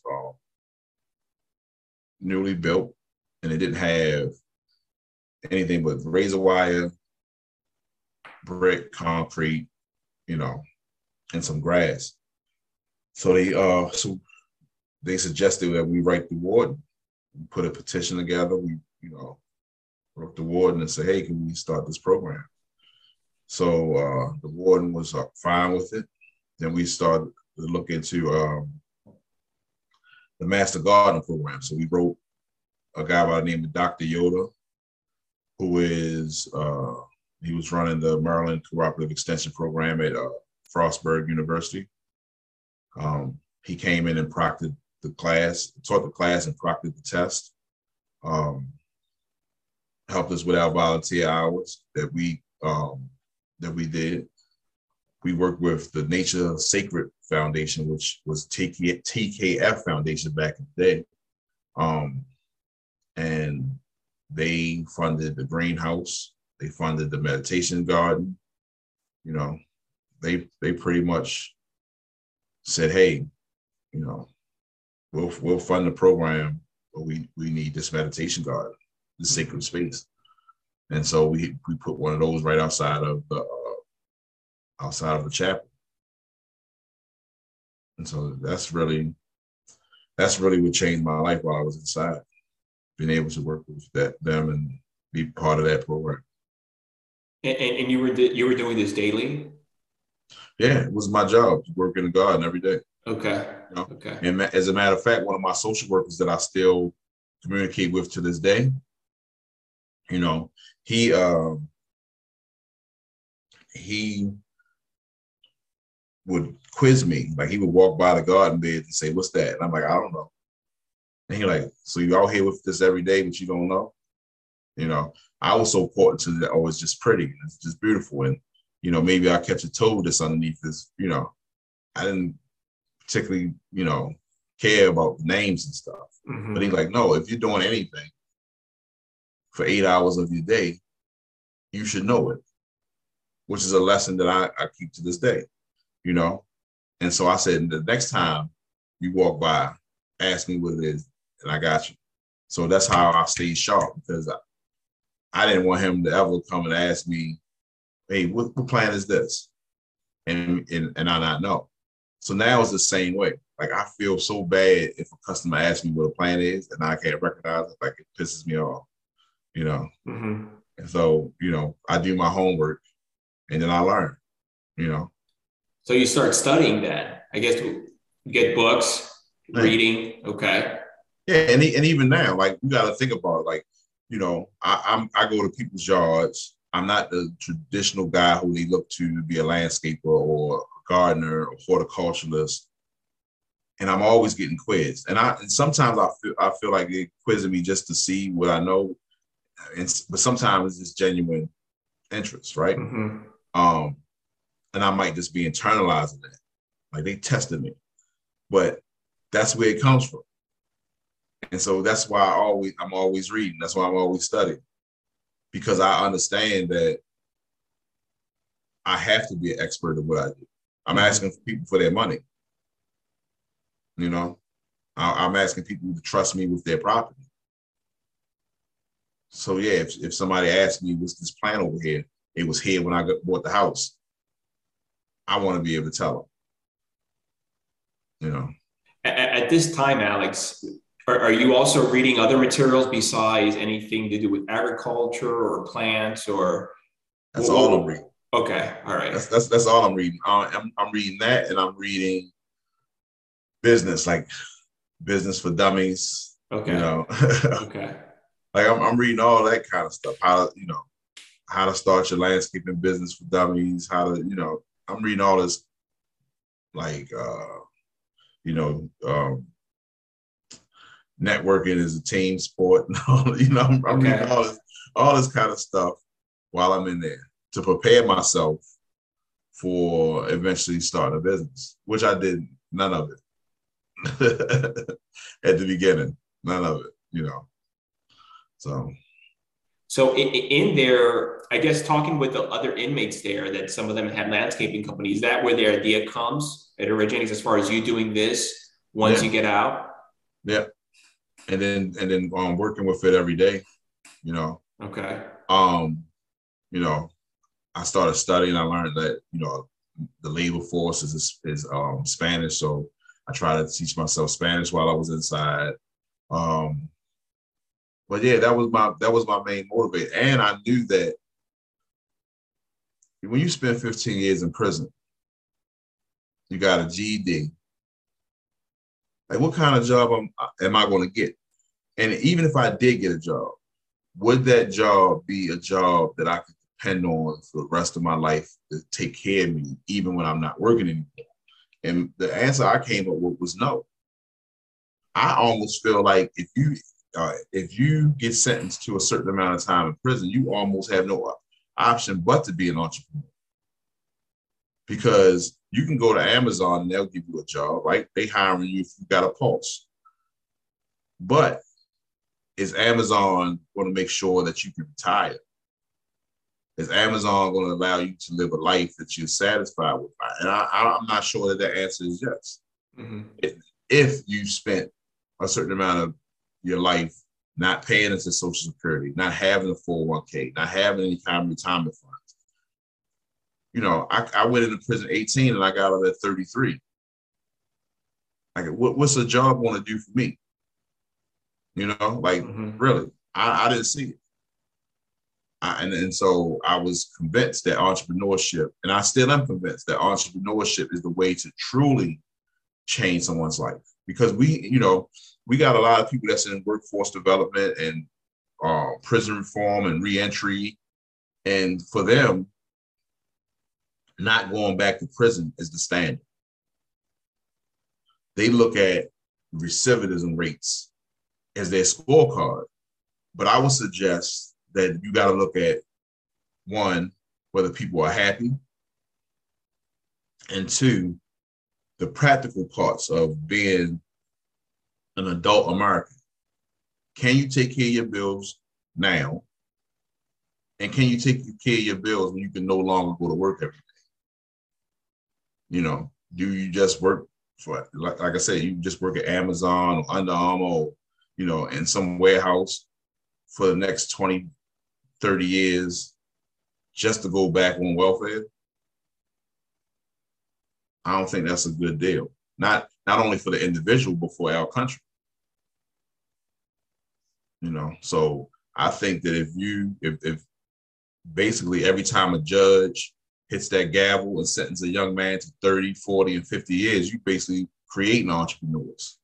newly built, and it didn't have anything but razor wire, brick, concrete, and some grass. So they suggested that we write the warden, we put a petition together. We, wrote the warden and said, hey, can we start this program? So the warden was fine with it. Then we started to look into the Master Gardener program. So we wrote a guy by the name of Dr. Yoda, who is, he was running the Maryland Cooperative Extension Program at Frostburg University. He came in and proctored the class, taught the class and proctored the test. Helped us with our volunteer hours that we did. We worked with the Nature Sacred Foundation, which was TKF Foundation back in the day. And they funded the greenhouse. They funded the meditation garden. They pretty much said, hey, we'll fund the program, but we need this meditation garden, the sacred space. And so we put one of those right outside of the chapel. And so that's really what changed my life while I was inside, being able to work with them and be part of that program. And you were doing this daily? Yeah, it was my job to work in the garden every day. Okay. You know, Okay. and as a matter of fact, one of my social workers that I still communicate with to this day, you know, he he would quiz me. Like he would walk by the garden bed and say, "What's that?" And I'm like, "I don't know." And he like, "So you out here with this every day, but you don't know?" You know, I was so important to that. Oh, it's just pretty. And it's just beautiful. And, maybe I catch a toad that's underneath this, I didn't particularly, care about names and stuff. But he's Mm-hmm. like, no, if you're doing anything for 8 hours of your day, you should know it, which is a lesson that I keep to this day, you know? And so I said, the next time you walk by, ask me what it is, and I got you. So that's how I stayed sharp, because I didn't want him to ever come and ask me, hey, what plan is this? And I not know. So now it's the same way. Like I feel so bad if a customer asks me what a plan is and I can't recognize it, like it pisses me off, you know. Mm-hmm. And so, I do my homework and then I learn, you know. So you start studying that. I guess you get books, Yeah. reading. Okay. Yeah, and even now, like you got to think about it. Like, I go to people's yards. I'm not the traditional guy who they look to be a landscaper or a gardener or horticulturalist, and I'm always getting quizzed. And sometimes I feel like they're quizzing me just to see what I know, but sometimes it's just genuine interest, right? Mm-hmm. Um, and I might just be internalizing that, like they tested me, but that's where it comes from. And so that's why I'm always reading. That's why I'm always studying, because I understand that I have to be an expert at what I do. I'm Mm-hmm. asking people for their money. You know, I'm asking people to trust me with their property. So yeah, if somebody asks me, what's this plant over here? It was here when I bought the house. I want to be able to tell them, At this time, Alex, are you also reading other materials besides anything to do with agriculture or plants or That's all I'm reading. okay, all right. That's all I'm reading. I'm reading that, and I'm reading business, like business for dummies, Okay. Okay. like I'm reading all that kind of stuff. How to start your landscaping business for dummies, I'm reading all this, like, you know, um, networking is a team sport. I'm reading Okay. all this kind of stuff while I'm in there to prepare myself for eventually starting a business, which I did none of it at the beginning, none of it. So So in there, I guess talking with the other inmates there, that some of them had landscaping companies. Is that where the idea comes? It originates as far as you doing this once yeah, you get out. yeah, and then working with it every day, you know. Okay. Um, you know, I started studying. I learned that the labor force is Spanish, so I tried to teach myself Spanish while I was inside. Um, but yeah, that was my main motivator, and I knew that when you spend 15 years in prison, you got a GED. Like, what kind of job am I going to get? And even if I did get a job, would that job be a job that I could depend on for the rest of my life to take care of me, even when I'm not working anymore? And the answer I came up with was no. I almost feel like if you get sentenced to a certain amount of time in prison, you almost have no option but to be an entrepreneur, because you can go to Amazon and they'll give you a job, right? They hiring you if you got a pulse. But is Amazon going to make sure that you can retire? Is Amazon going to allow you to live a life that you're satisfied with? And I'm not sure that the answer is yes. Mm-hmm. If you spent a certain amount of your life not paying into Social Security, not having a 401k, not having any kind of retirement funds. I went into prison 18 and I got out at 33. Like, what's a job want to do for me? Like, Mm-hmm. really, I didn't see it. And so I was convinced that entrepreneurship, and I still am convinced that entrepreneurship is the way to truly change someone's life. Because we got a lot of people that's in workforce development and prison reform and reentry. And for them, not going back to prison is the standard. They look at recidivism rates as their scorecard. But I would suggest that you got to look at, one, whether people are happy, and two, the practical parts of being an adult American. Can you take care of your bills now? And can you take care of your bills when you can no longer go to work every day? Do you just work for, like I said, you just work at Amazon or Under Armour or, in some warehouse for the next 20, 30 years just to go back on welfare? I don't think that's a good deal. Not only for the individual, but for our country. So I think that if basically every time a judge hits that gavel and sentences a young man to 30, 40, and 50 years, you basically creating entrepreneurs.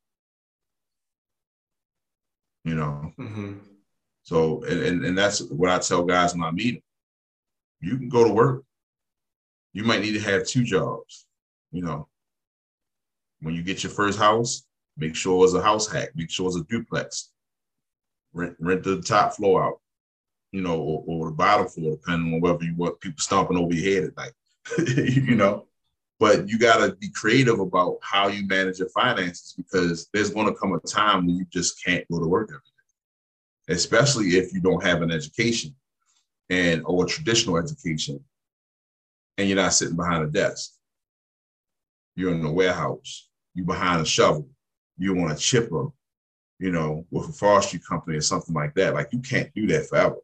Mm-hmm. So, and that's what I tell guys when I meet them. You can go to work. You might need to have 2 jobs. When you get your first house, make sure it's a house hack. Make sure it's a duplex. Rent the top floor out, or the bottom floor, depending on whether you want people stomping over your head at night, But you got to be creative about how you manage your finances, because there's going to come a time when you just can't go to work every day, especially if you don't have an education or a traditional education, and you're not sitting behind a desk. You're in a warehouse. You're behind a shovel. You're on a chipper, with a forestry company or something like that. Like, you can't do that forever.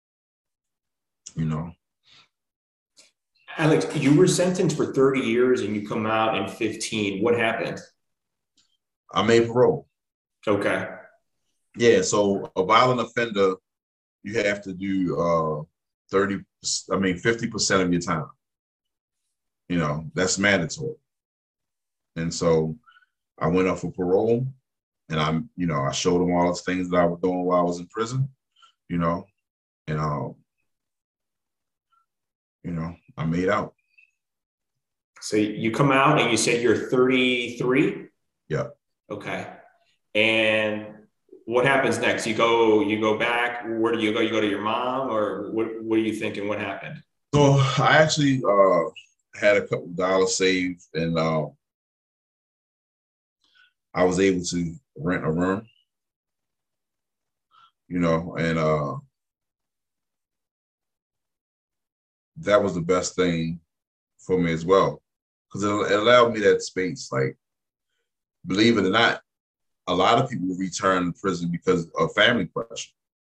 Alex, you were sentenced for 30 years and you come out in 15. What happened? I made parole. Okay. Yeah, so a violent offender, you have to do 50% of your time. That's mandatory. And so I went up for parole, and I showed them all the things that I was doing while I was in prison, and I made out. So you come out and you said you're 33? Yeah. Okay. And what happens next? You go back. Where do you go? You go to your mom, or what are you thinking? What happened? So I actually had a couple dollars saved, and I was able to rent a room, and that was the best thing for me as well, because it allowed me that space. Like, believe it or not, a lot of people return to prison because of family pressure,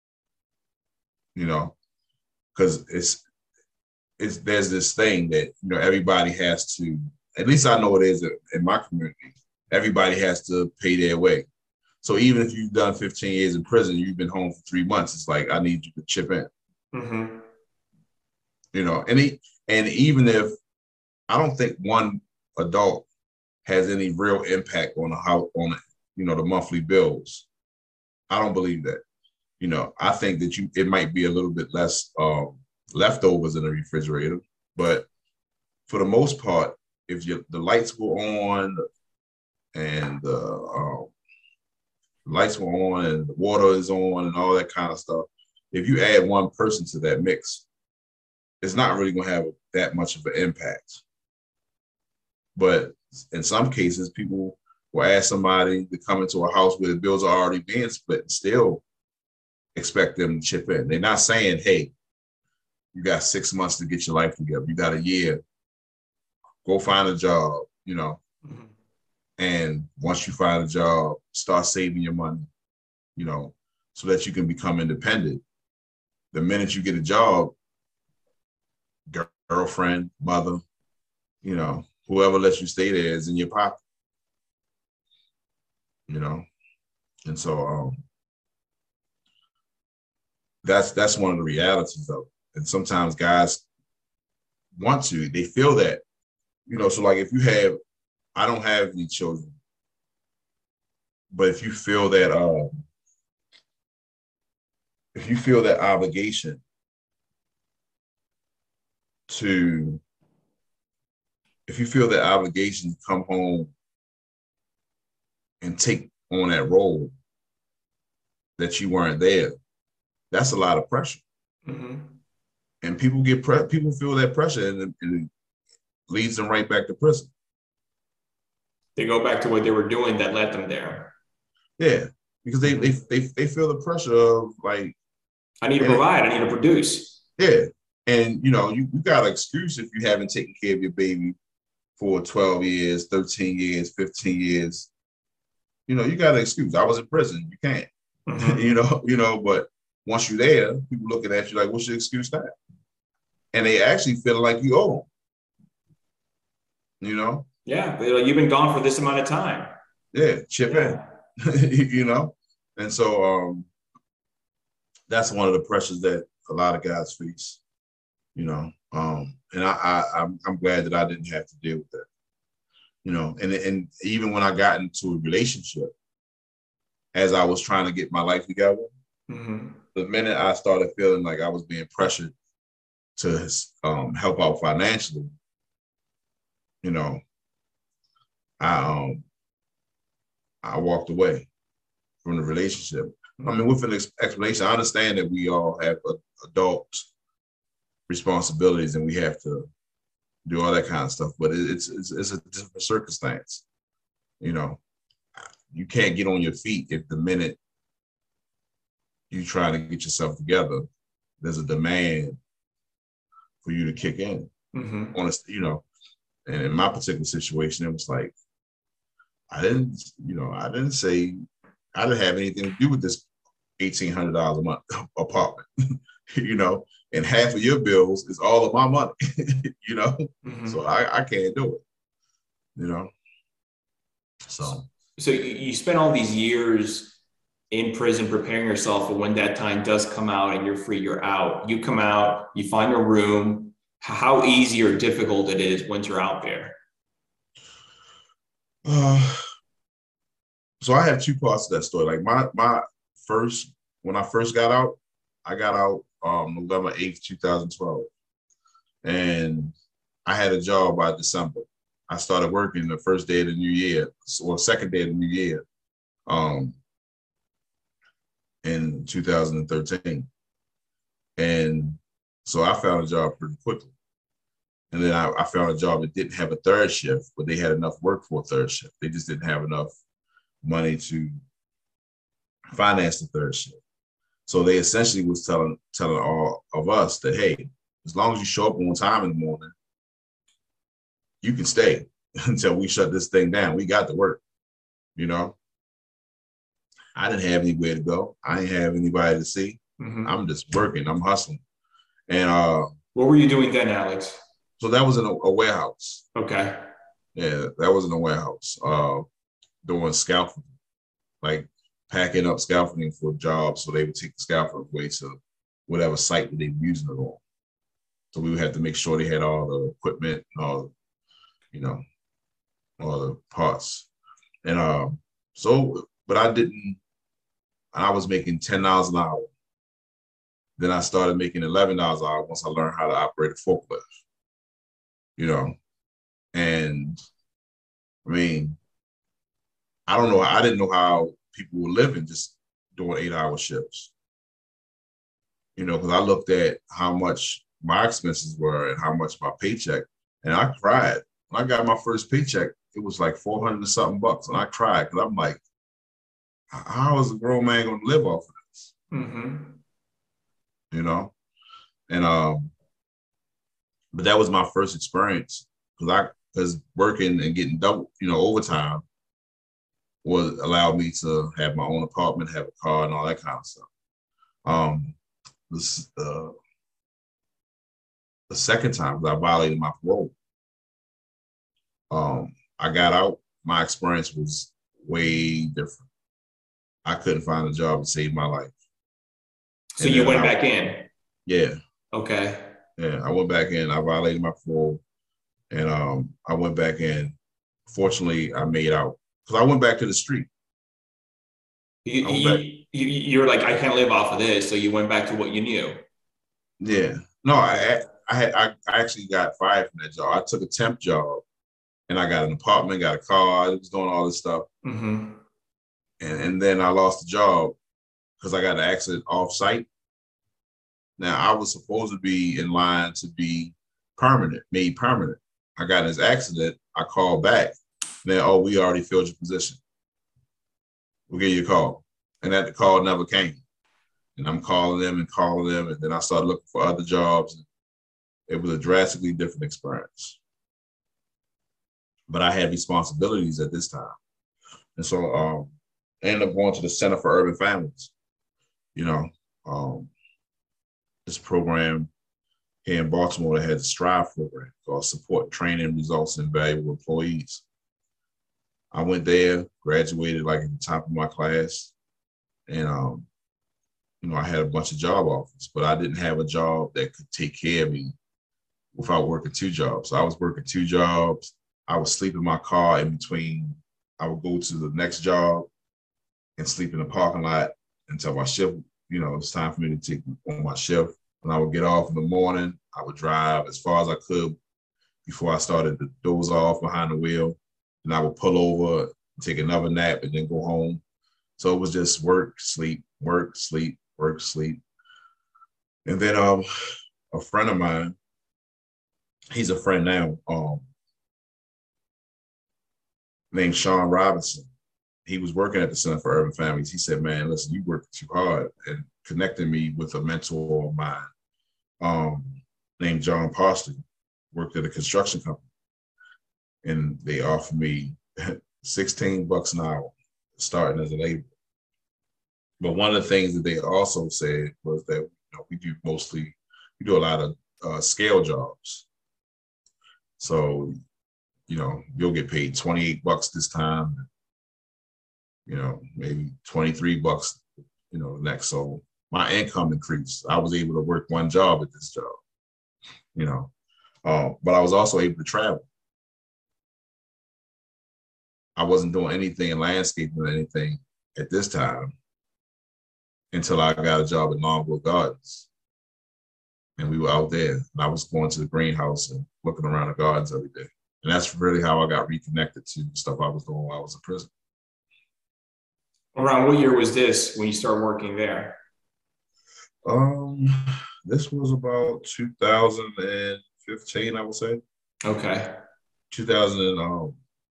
because there's this thing that, everybody has to, at least I know it is in my community, everybody has to pay their way. So even if you've done 15 years in prison, you've been home for 3 months, it's like, I need you to chip in. Mm-hmm. And even if I don't think one adult has any real impact on the monthly bills, I don't believe that. I think that it might be a little bit less leftovers in the refrigerator, but for the most part, if the lights go on and the lights were on and the water is on and all that kind of stuff, if you add one person to that mix, it's not really going to have that much of an impact. But in some cases, people will ask somebody to come into a house where the bills are already being split and still expect them to chip in. They're not saying, hey, you got 6 months to get your life together. You got a year. Go find a job, Mm-hmm. And once you find a job, start saving your money, so that you can become independent. The minute you get a job, girlfriend, mother, whoever lets you stay there is in your pocket, and so that's one of the realities of it. And sometimes guys want to, they feel that, so like if you have, I don't have any children, but if you feel that obligation to come home and take on that role that you weren't there, that's a lot of pressure. Mm-hmm. And people people feel that pressure, and it leads them right back to prison. They go back to what they were doing that led them there. Yeah, because they feel the pressure of like, I need to provide, I need to produce. Yeah, and you got an excuse if you haven't taken care of your baby for 12 years, 13 years, 15 years. You got an excuse. I was in prison. You can't. Mm-hmm. But once you're there, people looking at you like, what's your excuse now? And they actually feel like you owe them. Yeah, but you've been gone for this amount of time. Yeah, chip in. And so that's one of the pressures that a lot of guys face. And I'm glad that I didn't have to deal with that. And even when I got into a relationship, as I was trying to get my life together, mm-hmm. the minute I started feeling like I was being pressured to help out financially, I walked away from the relationship. Mm-hmm. I mean, with an explanation, I understand that we all have adult responsibilities and we have to do all that kind of stuff, but it's a different circumstance. You can't get on your feet if the minute you try to get yourself together, there's a demand for you to kick in. Mm-hmm. And in my particular situation, it was like, I didn't have anything to do with this $1,800 a month apartment, and half of your bills is all of my money, mm-hmm. So I can't do it, So you spent all these years in prison preparing yourself for when that time does come out and you're free, you're out. You come out, you find a room. How easy or difficult it is once you're out there? So I have two parts to that story. Like when I first got out, I got out November 8th, 2012. And I had a job by December. I started working the first day of the new year, or second day of the new year, in 2013. And so I found a job pretty quickly. And then I found a job that didn't have a third shift, but they had enough work for a third shift. They just didn't have enough money to finance the third shift. So they essentially was telling all of us that, hey, as long as you show up on time in the morning, you can stay until we shut this thing down. We got to work, I didn't have anywhere to go. I didn't have anybody to see. Mm-hmm. I'm just working. I'm hustling. And what were you doing then, Alex? So that was in a warehouse. Okay. Yeah, that was in a warehouse. Doing scaffolding, like packing up scaffolding for jobs, so they would take the scaffolding away to whatever site that they were using it on. So we would have to make sure they had all the equipment and all the parts. And but I was making $10 an hour. Then I started making $11 an hour once I learned how to operate a forklift. And I mean, I don't know. I didn't know how people were living just doing 8-hour shifts. Because I looked at how much my expenses were and how much my paycheck, and I cried. When I got my first paycheck, it was like $400 and something bucks, and I cried because I'm like, how is a grown man going to live off of this? Mm-hmm. And but that was my first experience because working and getting double, overtime allowed me to have my own apartment, have a car, and all that kind of stuff. The second time I violated my parole. I got out. My experience was way different. I couldn't find a job to save my life. So you went back in? Yeah. Okay. Yeah, I went back in. I violated my parole, and I went back in. Fortunately, I made out because I went back to the street. You, I went back. you're like, I can't live off of this. So you went back to what you knew. Yeah. No, I actually got fired from that job. I took a temp job, and I got an apartment, got a car. I was doing all this stuff, Mm-hmm. and then I lost the job because I got an accident off site. Now I was supposed to be in line to be made permanent. I got in this accident. I called back. Then, oh, we already filled your position. We'll give you a call. And that call never came. And I'm calling them. And then I started looking for other jobs. It was a drastically different experience. But I had responsibilities at this time. And so I ended up going to the Center for Urban Families. You know, this program here in Baltimore that had the STRIVE program called Support Training Results in Valuable Employees. I went there, graduated like at the top of my class, and I had a bunch of job offers, but I didn't have a job that could take care of me without working two jobs. So I was working two jobs. I would sleep in my car in between. I would go to the next job and sleep in the parking lot until my shift, it's time for me to take on my shift. When I would get off in the morning, I would drive as far as I could before I started to doze off behind the wheel. And I would pull over, take another nap, and then go home. So it was just work, sleep, work, sleep, work, sleep. And then a friend of mine, he's a friend now, named Sean Robinson. He was working at the Center for Urban Families. He said, man, listen, you work too hard, and connected me with a mentor of mine named John Parsley, worked at a construction company. And they offered me $16 an hour starting as a laborer. But one of the things that they also said was that we do a lot of scale jobs. So, you'll get paid $28 this time, maybe $23, next. So my income increased. I was able to work one job at this job, but I was also able to travel. I wasn't doing anything in landscaping or anything at this time until I got a job at Longwood Gardens. And we were out there, and I was going to the greenhouse and looking around the gardens every day. And that's really how I got reconnected to the stuff I was doing while I was in prison. Around what year was this when you started working there? This was about 2015, I would say. Okay. 2000.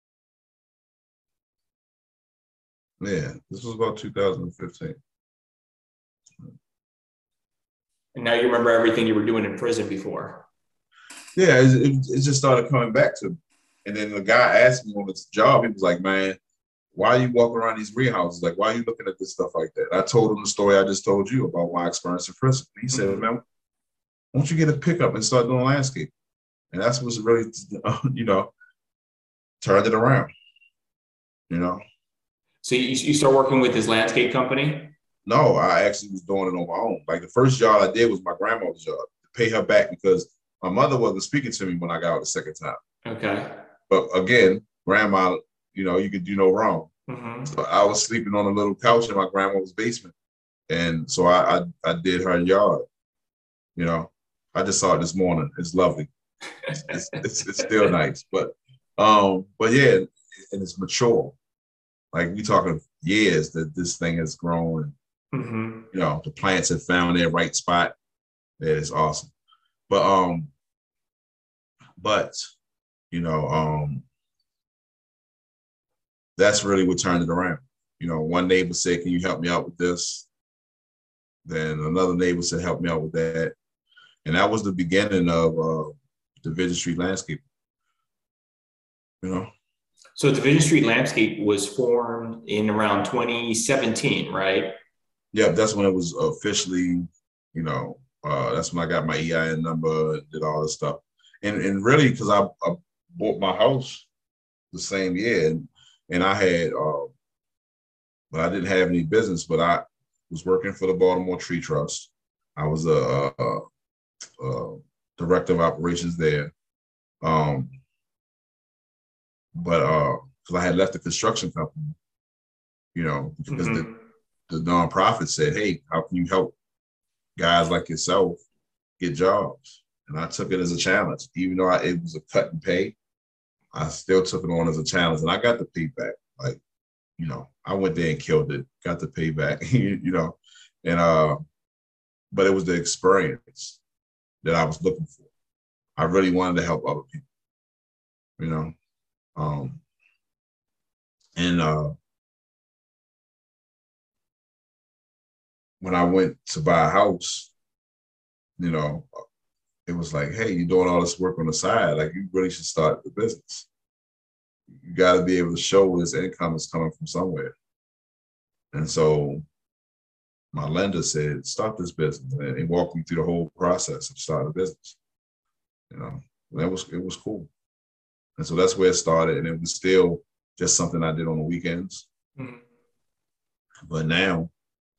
This was about 2015. And now you remember everything you were doing in prison before. Yeah, it just started coming back to me. And then the guy asked me on this job, he was like, man, why are you walking around these greenhouses? Like, why are you looking at this stuff like that? I told him the story I just told you about my experience in prison. He said, man, why don't you get a pickup and start doing landscape? And that's what's really, turned it around, So you start working with this landscape company? No, I actually was doing it on my own. Like the first job I did was my grandmother's job to pay her back because my mother wasn't speaking to me when I got out the second time. Okay. But again, grandma, you could do no wrong. Mm-hmm. So I was sleeping on a little couch in my grandmother's basement. And so I did her yard. I just saw it this morning. It's lovely. It's still nice. But yeah, and it's mature. Like we talking years that this thing has grown. Mm-hmm. The plants have found their right spot. That is awesome. But that's really what turned it around. One neighbor said, can you help me out with this? Then another neighbor said, help me out with that. And that was the beginning of Division Street Landscape. So Division Street Landscape was formed in around 2017, right? Yeah, that's when it was officially, that's when I got my EIN number and did all this stuff. And really, because I bought my house the same year, and I had, but I didn't have any business, but was working for the Baltimore Tree Trust. I was a director of operations there. But because I had left the construction company, because the nonprofit said, hey, how can you help guys like yourself get jobs? And I took it as a challenge. Even though it was a cut in pay, I still took it on as a challenge, and I got the payback. Like, I went there and killed it, got the payback, and but it was the experience that I was looking for. I really wanted to help other people, and when I went to buy a house, it was like, hey, you're doing all this work on the side. Like, you really should start the business. You got to be able to show this income is coming from somewhere. And so my lender said, start this business. And they walked me through the whole process of starting a business. It was cool. And so that's where it started. And it was still just something I did on the weekends. Mm-hmm. But now,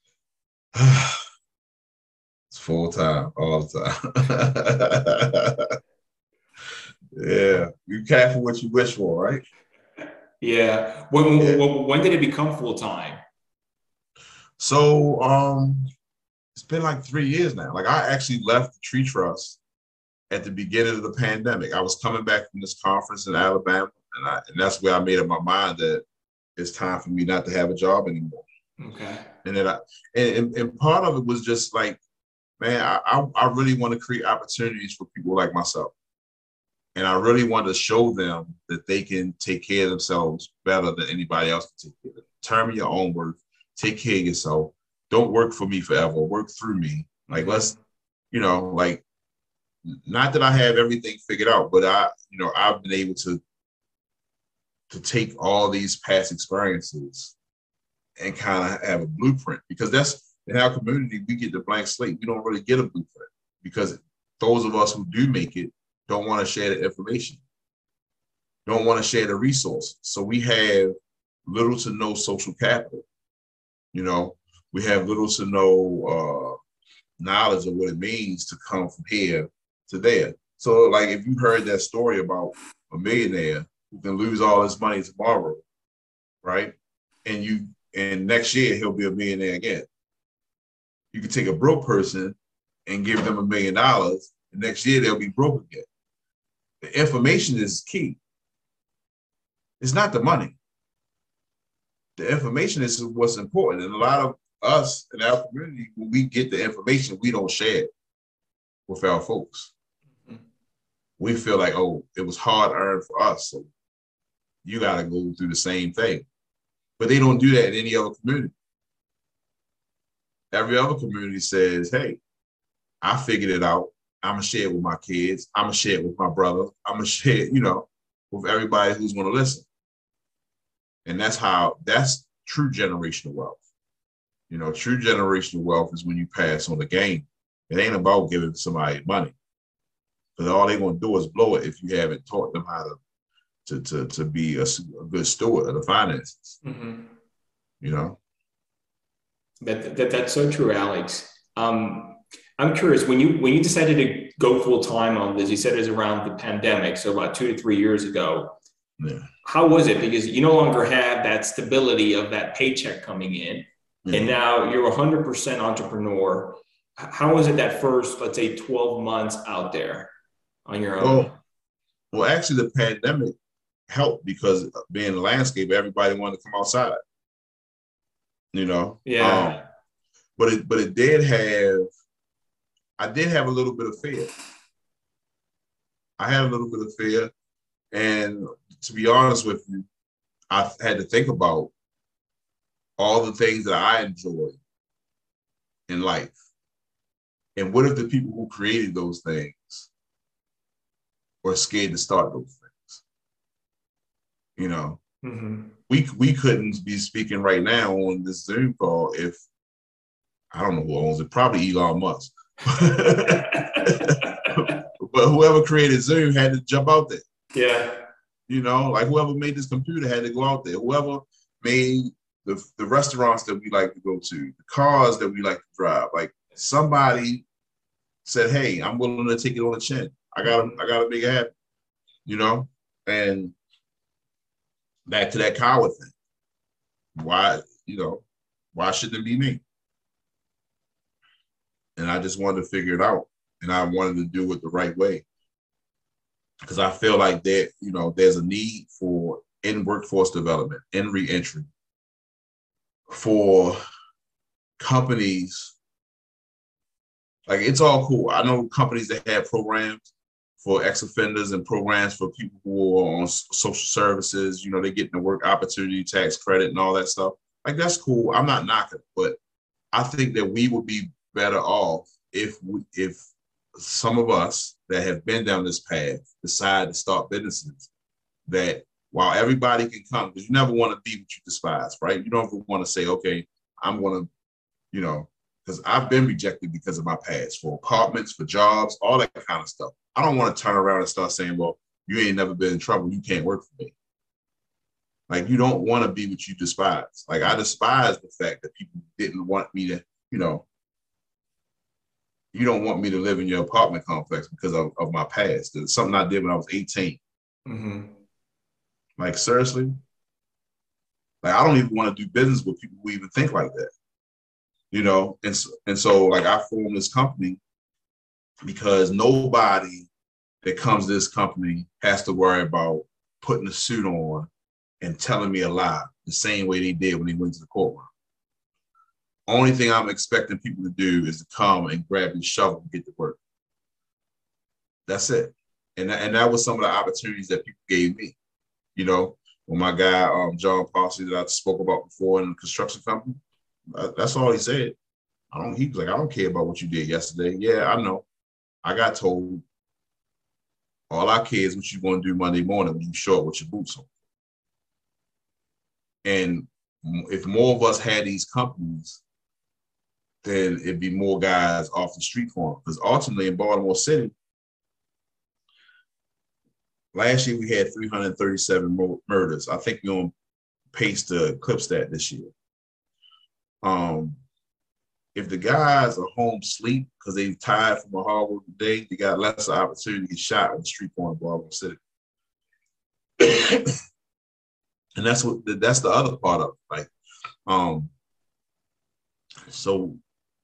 it's full time all the time. Yeah, be careful what you wish for, right? Yeah. When did it become full time? So it's been like 3 years now. Like, I actually left the Tree Trust at the beginning of the pandemic. I was coming back from this conference in Alabama, and that's where I made up my mind that it's time for me not to have a job anymore. Okay. And then and part of it was just like, man, I really want to create opportunities for people like myself. And I really want to show them that they can take care of themselves better than anybody else can take care of them. Determine your own worth. Take care of yourself. Don't work for me forever. Work through me. Like, let's, like, not that I have everything figured out, but I've been able to take all these past experiences and kind of have a blueprint, because that's, in our community, we get the blank slate. We don't really get a blueprint, because those of us who do make it don't want to share the information, don't want to share the resources. So we have little to no social capital. We have little to no knowledge of what it means to come from here to there. So, like, if you heard that story about a millionaire who can lose all his money tomorrow, right? And next year he'll be a millionaire again. You can take a broke person and give them $1 million, and next year they'll be broke again. The information is key. It's not the money. The information is what's important. And a lot of us in our community, when we get the information, we don't share it with our folks. Mm-hmm. We feel like, oh, it was hard earned for us, so you got to go through the same thing. But they don't do that in any other community. Every other community says, hey, I figured it out. I'm going to share it with my kids. I'm going to share it with my brother. I'm going to share it, with everybody who's going to listen. And that's true generational wealth. True generational wealth is when you pass on the game. It ain't about giving somebody money, because all they're going to do is blow it if you haven't taught them how to be a good steward of the finances. Mm-hmm. That's so true, Alex. I'm curious, when you decided to go full time on this, you said it was around the pandemic, so about 2 to 3 years ago. Yeah. How was it? Because you no longer have that stability of that paycheck coming in, and now you're 100% entrepreneur. How was it that first, let's say, 12 months out there on your own? Well, actually, the pandemic helped, because being a landscaper, everybody wanted to come outside. Yeah. But it did have. I did have a little bit of fear. I had a little bit of fear. And to be honest with you, I had to think about all the things that I enjoy in life. And what if the people who created those things were scared to start those things? Mm-hmm. We couldn't be speaking right now on this Zoom call if, I don't know who owns it, probably Elon Musk. But whoever created Zoom had to jump out there. Yeah. Like, whoever made this computer had to go out there. Whoever made the restaurants that we like to go to, the cars that we like to drive. Like somebody said, "Hey, I'm willing to take it on the chin. I gotta make it happen," you know. And back to that coward thing. Why, why shouldn't it be me? And I just wanted to figure it out, and I wanted to do it the right way, because I feel like that, there's a need for in workforce development, in reentry, for companies. Like, it's all cool. I know companies that have programs for ex-offenders and programs for people who are on social services. They're getting the work opportunity tax credit and all that stuff. Like, that's cool. I'm not knocking, but I think that we would be better off if some of us that have been down this path decide to start businesses, that while everybody can come, because you never want to be what you despise, right? You don't ever want to say, okay, I'm going to, because I've been rejected because of my past, for apartments, for jobs, all that kind of stuff. I don't want to turn around and start saying, well, you ain't never been in trouble, you can't work for me. Like, you don't want to be what you despise. Like, I despise the fact that people didn't want me to, you don't want me to live in your apartment complex because of my past. It's something I did when I was 18. Mm-hmm. Like, seriously? Like, I don't even want to do business with people who even think like that. And so like, I formed this company because nobody that comes to this company has to worry about putting a suit on and telling me a lie the same way they did when they went to the courtroom. Only thing I'm expecting people to do is to come and grab your shovel and get to work. That's it. And that was some of the opportunities that people gave me. When my guy, John Parsley, that I spoke about before in the construction company, that's all he said. He was like, I don't care about what you did yesterday. Yeah, I know. I got told, all I care is what you're going to do Monday morning when you show up with your boots on. And if more of us had these companies, then it'd be more guys off the street corner. Because ultimately in Baltimore City, last year we had 337 murders. I think we're on pace to eclipse that this year. If the guys are home sleep because they're tired from a hard working day, they got less opportunity to get shot on the street corner of Baltimore City. And that's the other part of it. Like, so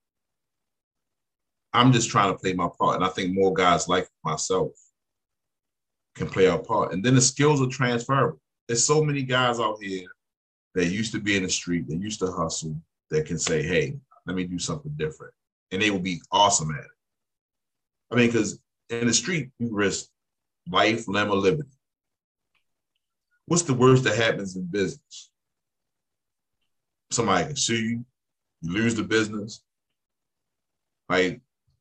I'm just trying to play my part. And I think more guys like myself can play our part. And then the skills are transferable. There's so many guys out here that used to be in the street, that used to hustle, that can say, hey, let me do something different. And they will be awesome at it. I mean, because in the street, you risk life, limb, or liberty. What's the worst that happens in business? Somebody can sue you, you lose the business. Like,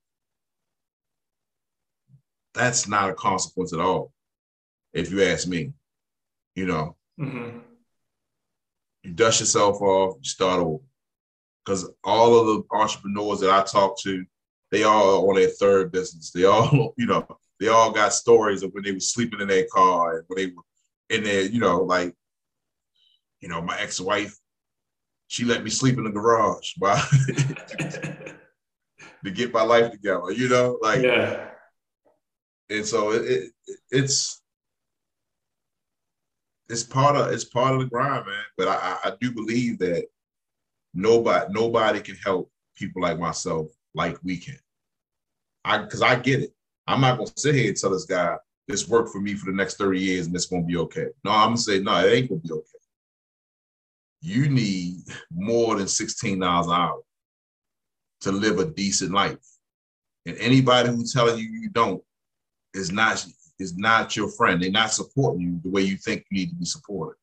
that's not a consequence at all, if you ask me. Mm-hmm. You dust yourself off, you start over. Because all of the entrepreneurs that I talk to, they all are on their third business. They all, they all got stories of when they were sleeping in their car and when they were in there, my ex-wife, she let me sleep in the garage to get my life together, Yeah. And so it's part of the grind, man. But I do believe that nobody can help people like myself like we can. Because I get it. I'm not gonna sit here and tell this guy this worked for me for the next 30 years and it's gonna be okay. No, I'm gonna say, no, it ain't gonna be okay. You need more than $16 an hour to live a decent life. And anybody who's telling you you don't is not your friend. They're not supporting you the way you think you need to be supported.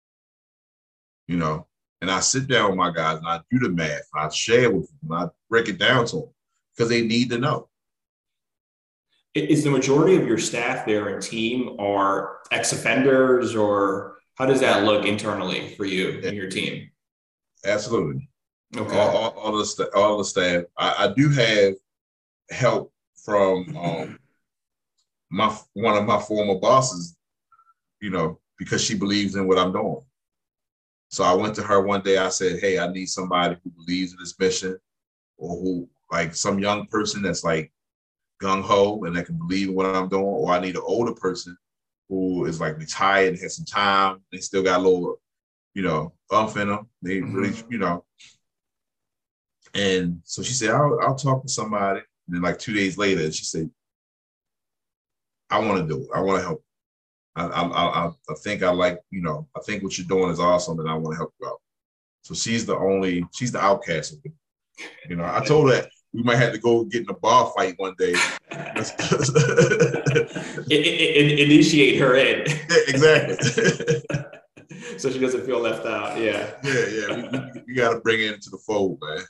And I sit down with my guys and I do the math. I share with them. I break it down to them because they need to know. Is the majority of your staff there and team are ex-offenders, or how does that look internally for you and your team? Absolutely. Okay. All the staff. I do have help from one of my former bosses, because she believes in what I'm doing. So I went to her one day. I said, hey, I need somebody who believes in this mission, or who, like, some young person that's like gung-ho and that can believe in what I'm doing, or I need an older person who is like retired and has some time. They still got a little, umph in them. They really, And so she said, I'll talk to somebody. And then like 2 days later, she said, I want to do it. I want to help. I think I like, I think what you're doing is awesome, and I want to help you out. So she's the outcast of it. I told her that we might have to go get in a bar fight one day. Initiate her in. Yeah, exactly. So she doesn't feel left out. Yeah. Yeah. We got to bring it into the fold, man.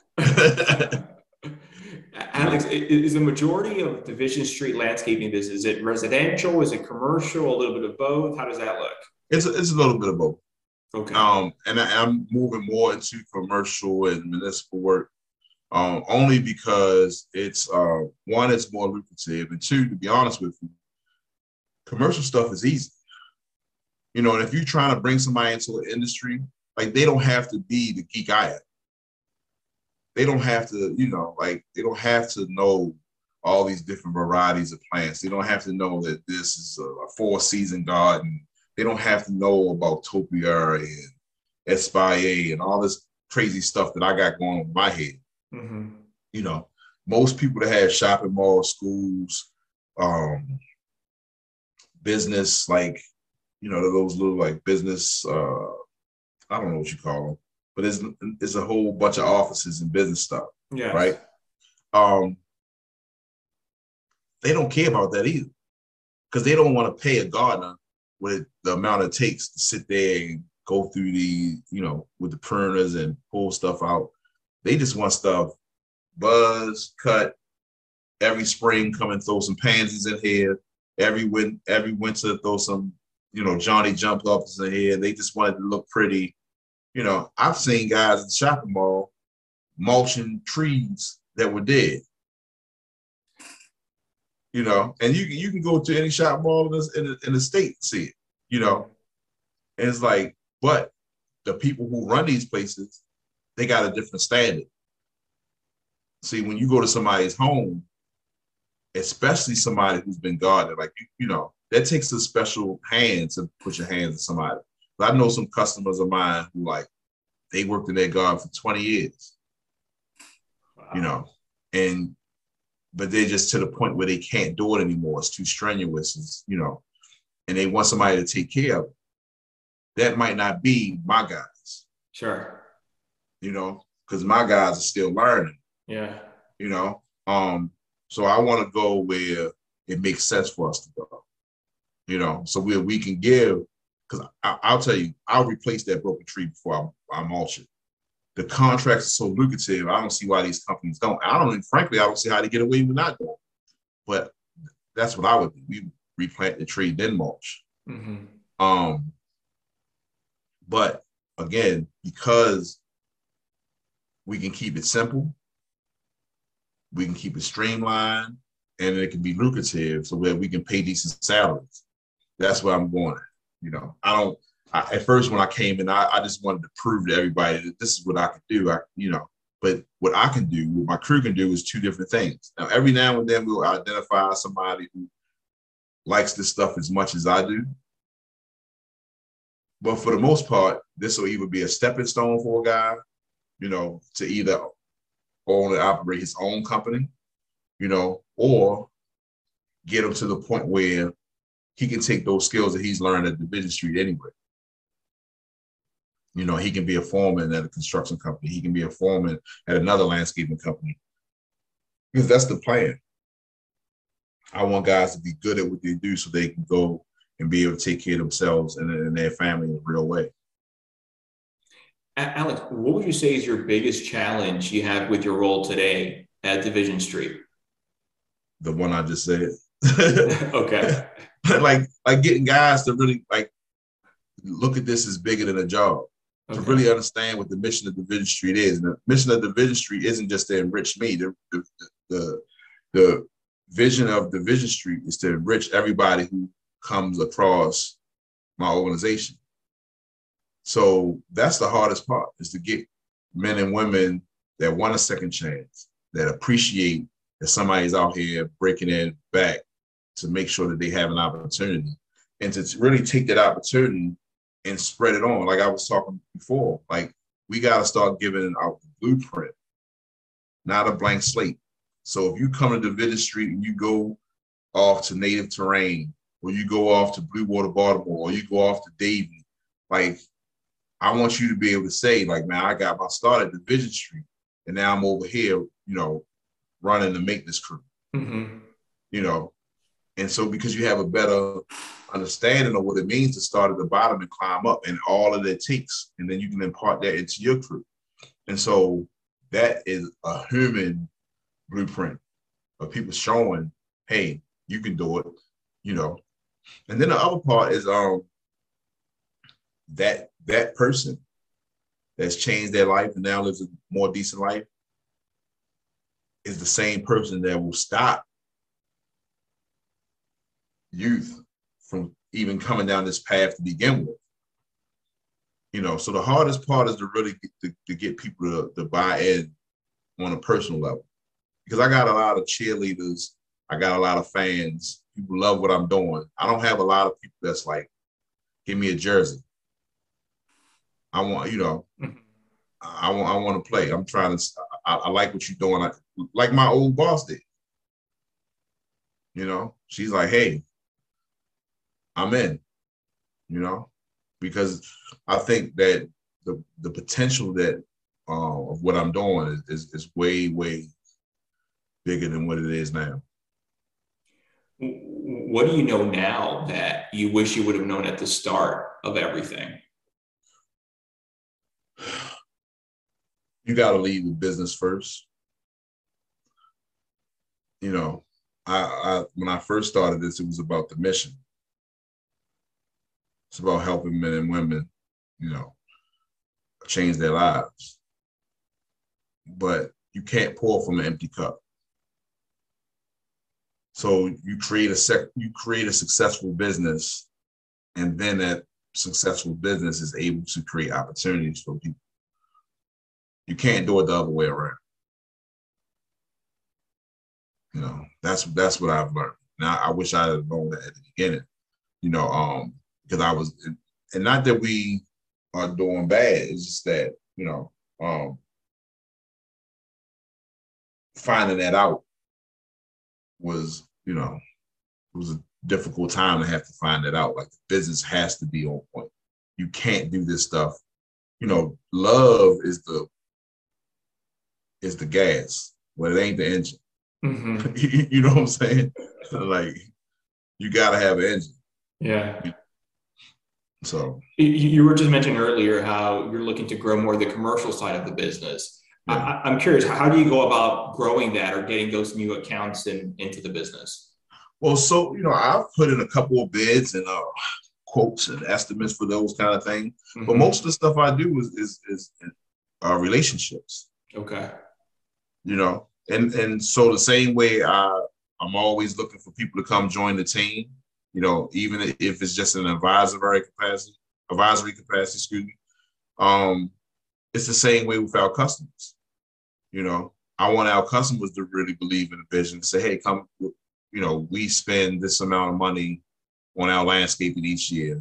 Alex, is the majority of Division Street landscaping business, is it residential? Is it commercial? A little bit of both? How does that look? It's a little bit of both. Okay. And I'm moving more into commercial and municipal work, only because it's one, it's more lucrative, and two, to be honest with you, commercial stuff is easy. And if you're trying to bring somebody into an industry, like, they don't have to be the geek I am. They don't have to, they don't have to know all these different varieties of plants. They don't have to know that this is a 4-season garden. They don't have to know about topiary and espalier and all this crazy stuff that I got going on in my head. Mm-hmm. Most people that have shopping malls, schools, business, like, those little like business, I don't know what you call them, but it's a whole bunch of offices and business stuff. Yeah. Right. They don't care about that either, because they don't want to pay a gardener with the amount it takes to sit there and go through the, with the pruners and pull stuff out. They just want stuff buzz, cut, every spring come and throw some pansies in here. Every winter throw some, Johnny jump ups in here. They just wanted to look pretty. I've seen guys at the shopping mall mulching trees that were dead. And you can go to any shopping mall in the state and see it. And it's like, but the people who run these places, they got a different standard. See, when you go to somebody's home, especially somebody who's been gardening, like, that takes a special hand to put your hands on somebody. But I know some customers of mine who, like, they worked in their garden for 20 years, wow. But they're just to the point where they can't do it anymore. It's too strenuous, and they want somebody to take care of it. That might not be my guys. Sure. Because my guys are still learning. Yeah. So I want to go where it makes sense for us to go, so where we can give, because I'll tell you, I'll replace that broken tree before I mulch it. The contracts are so lucrative, I don't see why these companies don't. Frankly, I don't see how they get away with not doing it. But that's what I would do. We replant the tree, then mulch. Mm-hmm. But again, because we can keep it simple, we can keep it streamlined, and it can be lucrative so that we can pay decent salaries. That's where I'm going at. At first when I came in, I just wanted to prove to everybody that this is what I could do. But what I can do, what my crew can do, is two different things. Now, every now and then we'll identify somebody who likes this stuff as much as I do. But for the most part, this will either be a stepping stone for a guy, to either own and operate his own company, or get him to the point where he can take those skills that he's learned at Division Street anyway. He can be a foreman at a construction company. He can be a foreman at another landscaping company. Because that's the plan. I want guys to be good at what they do so they can go and be able to take care of themselves and their family in a real way. Alex, what would you say is your biggest challenge you have with your role today at Division Street? The one I just said. Okay. like getting guys to really look at this as bigger than a job. Okay. To really understand what the mission of Division Street is. And the mission of Division Street isn't just to enrich me. The vision of Division Street is to enrich everybody who comes across my organization. So that's the hardest part, is to get men and women that want a second chance, that appreciate that somebody's out here breaking their back to make sure that they have an opportunity, and to really take that opportunity and spread it on. Like I was talking before, like we got to start giving out the blueprint, not a blank slate. So if you come to Division Street and you go off to Native Terrain, or you go off to Blue Water Baltimore, or you go off to Davie, like I want you to be able to say, like, man, I got my start at Division Street, and now I'm over here, running the maintenance crew, you know. And so because you have a better understanding of what it means to start at the bottom and climb up, and all of that takes, and then you can impart that into your crew. And so that is a human blueprint of people showing, hey, you can do it, And then the other part is that person that's changed their life and now lives a more decent life is the same person that will stop youth from even coming down this path to begin with. So the hardest part is to really get people to buy in on a personal level. Because I got a lot of cheerleaders, I got a lot of fans, people love what I'm doing. I don't have a lot of people that's like, give me a jersey. I want, I want to play. I'm trying to, I like what you're doing. Like my old boss did. She's like, hey, I'm in, because I think that the potential that of what I'm doing is way, way bigger than what it is now. What do you know now that you wish you would have known at the start of everything? You got to lead with business first. I when I first started this, it was about the mission. It's about helping men and women, change their lives. But you can't pour from an empty cup. So you create a successful business, and then that successful business is able to create opportunities for people. You can't do it the other way around. That's what I've learned. Now I wish I had known that at the beginning, because I was, and not that we are doing bad. It's just that, finding that out was, it was a difficult time to have to find that out. Like, the business has to be on point. You can't do this stuff. Love is the gas, but it ain't the engine. You know what I'm saying? Like, you gotta have an engine. Yeah. So you were just mentioning earlier how you're looking to grow more the commercial side of the business. Yeah. I'm curious, how do you go about growing that or getting those new accounts into the business? Well, so, I've put in a couple of bids and quotes and estimates for those kind of things. But most of the stuff I do is relationships. Okay. And so the same way I'm always looking for people to come join the team, even if it's just an advisory capacity, excuse me. It's the same way with our customers. I want our customers to really believe in the vision, say, hey, come, we spend this amount of money on our landscaping each year.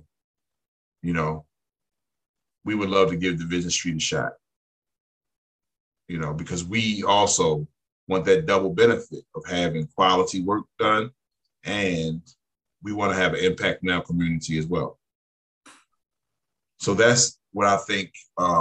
We would love to give Division Street a shot, because we also want that double benefit of having quality work done, and we want to have an impact in our community as well. So that's what I think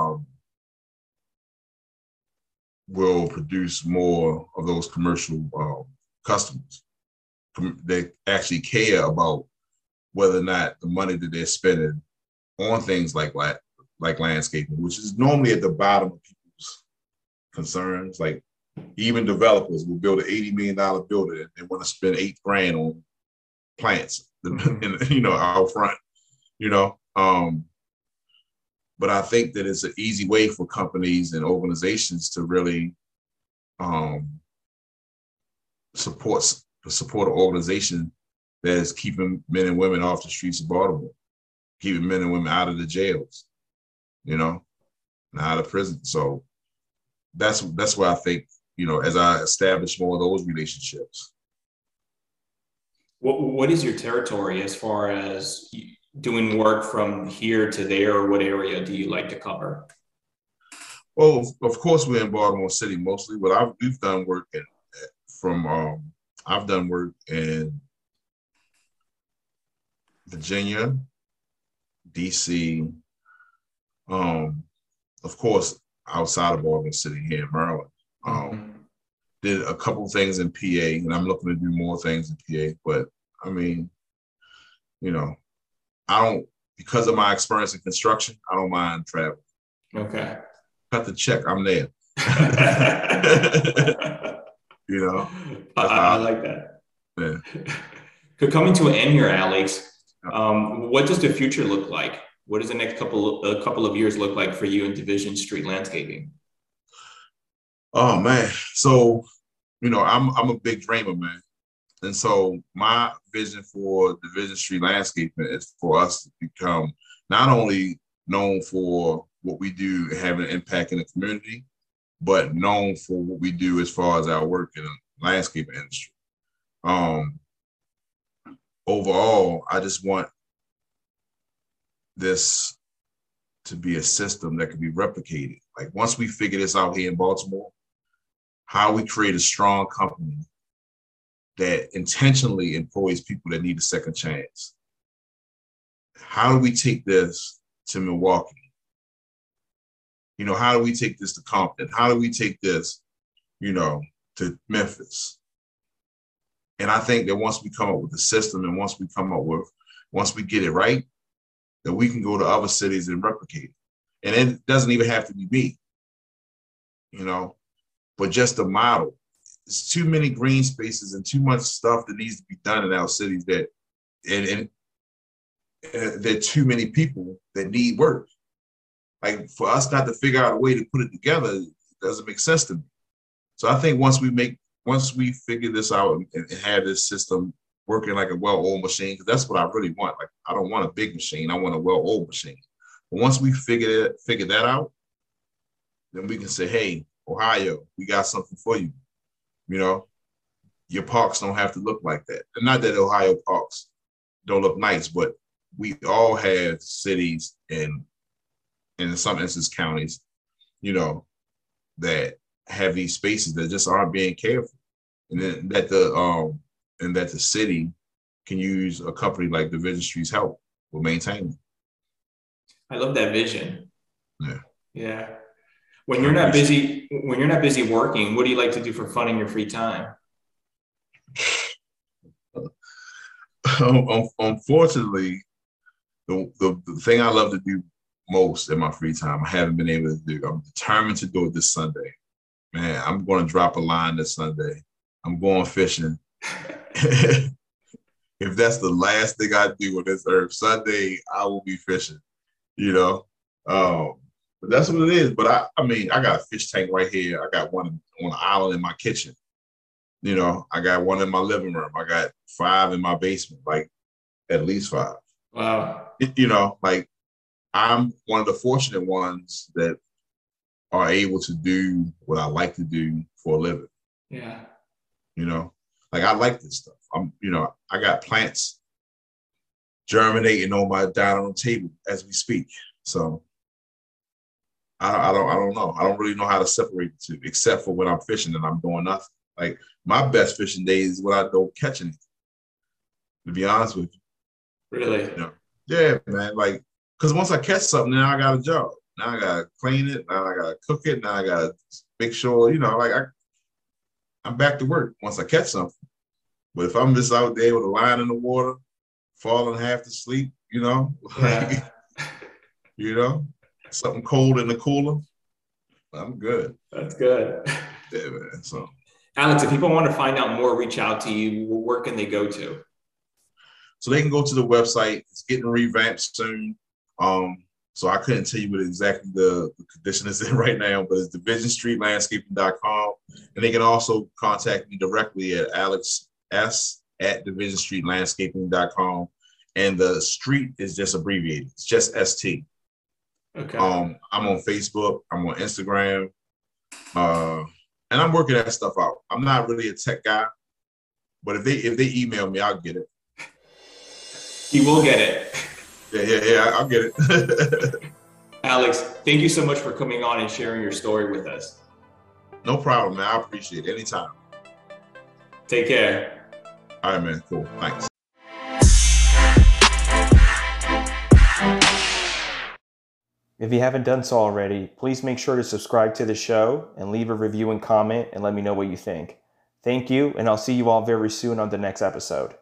will produce more of those commercial customers that actually care about whether or not the money that they're spending on things like landscaping, which is normally at the bottom of people's concerns. Like, even developers will build an $80 million building and they want to spend $8,000 on plants, out front, But I think that it's an easy way for companies and organizations to really support an organization that is keeping men and women off the streets of Baltimore, keeping men and women out of the jails, you know, and out of prison. So that's why I think, you know, as I establish more of those relationships. What is your territory as far as doing work from here to there, or what area do you like to cover? Well, of course, we're in Baltimore City mostly, but we've done work I've done work in Virginia, DC, of course, outside of Baltimore City here in Maryland. Did a couple things in PA, and I'm looking to do more things in PA. But I mean, you know, because of my experience in construction, I don't mind traveling. Okay. Cut the check, I'm there. You know, I like that. Yeah. Coming to an end here, Alex, what does the future look like? What does the next couple of years look like for you in Division Street Landscaping? Oh man, so you know, I'm a big dreamer, man, and so my vision for Division Street Landscaping is for us to become not only known for what we do and have an impact in the community, but known for what we do as far as our work in the landscaping industry. Overall, I just want this to be a system that can be replicated. Like once we figure this out here in Baltimore, how we create a strong company that intentionally employs people that need a second chance. How do we take this to Milwaukee? You know, how do we take this to Compton? How do we take this, you know, to Memphis? And I think that once we come up with the system and once we get it right, that we can go to other cities and replicate it. And it doesn't even have to be me, you know, but just the model. There's too many green spaces and too much stuff that needs to be done in our cities and there are too many people that need work. Like for us not to figure out a way to put it together, it doesn't make sense to me. So I think once we figure this out and have this system working like a well-oiled machine, because that's what I really want. Like I don't want a big machine, I want a well-oiled machine. But once we figure that out, then we can say, hey, Ohio, we got something for you. You know, your parks don't have to look like that. And not that Ohio parks don't look nice, but we all have cities and in some instances counties, you know, that have these spaces that just aren't being cared for. And then that the city can use a company like Division Street's help with maintaining. I love that vision. Yeah. Yeah. When you're not busy working, what do you like to do for fun in your free time? Unfortunately, the thing I love to do most in my free time, I haven't been able to do. I'm determined to do it this Sunday. Man, I'm going to drop a line this Sunday. I'm going fishing. If that's the last thing I do on this earth, Sunday, I will be fishing, you know. But that's what it is. But I mean, I got a fish tank right here. I got one on an island in my kitchen. You know, I got one in my living room. I got 5 in my basement, like at least 5. Wow. You know, like I'm one of the fortunate ones that are able to do what I like to do for a living. Yeah. You know, like I like this stuff. I got plants germinating on my dining room table as we speak. So I don't know. I don't really know how to separate the two, except for when I'm fishing and I'm doing nothing. Like my best fishing days is when I don't catch anything, to be honest with you. Really? You know? Yeah, man. Like, because once I catch something, now I got a job. Now I gotta clean it. Now I gotta cook it. Now I gotta make sure, you know, like I'm back to work once I catch something. But if I'm just out there with a line in the water, falling half to sleep, you know, yeah. You know, something cold in the cooler, I'm good. That's good. Yeah, man. So, Alex, if people want to find out more, reach out to you, where can they go to? So they can go to the website. It's getting revamped soon. So I couldn't tell you what exactly the condition is in right now, but it's divisionstreetlandscaping.com. And they can also contact me directly at alexs@divisionstreetlandscaping.com. And the street is just abbreviated. It's just ST. Okay. I'm on Facebook. I'm on Instagram. And I'm working that stuff out. I'm not really a tech guy, but if they email me, I'll get it. You will get it. Yeah, I'll get it. Alex, thank you so much for coming on and sharing your story with us. No problem, man. I appreciate it. Anytime. Take care. All right, man. Cool. Thanks. If you haven't done so already, please make sure to subscribe to the show and leave a review and comment and let me know what you think. Thank you, and I'll see you all very soon on the next episode.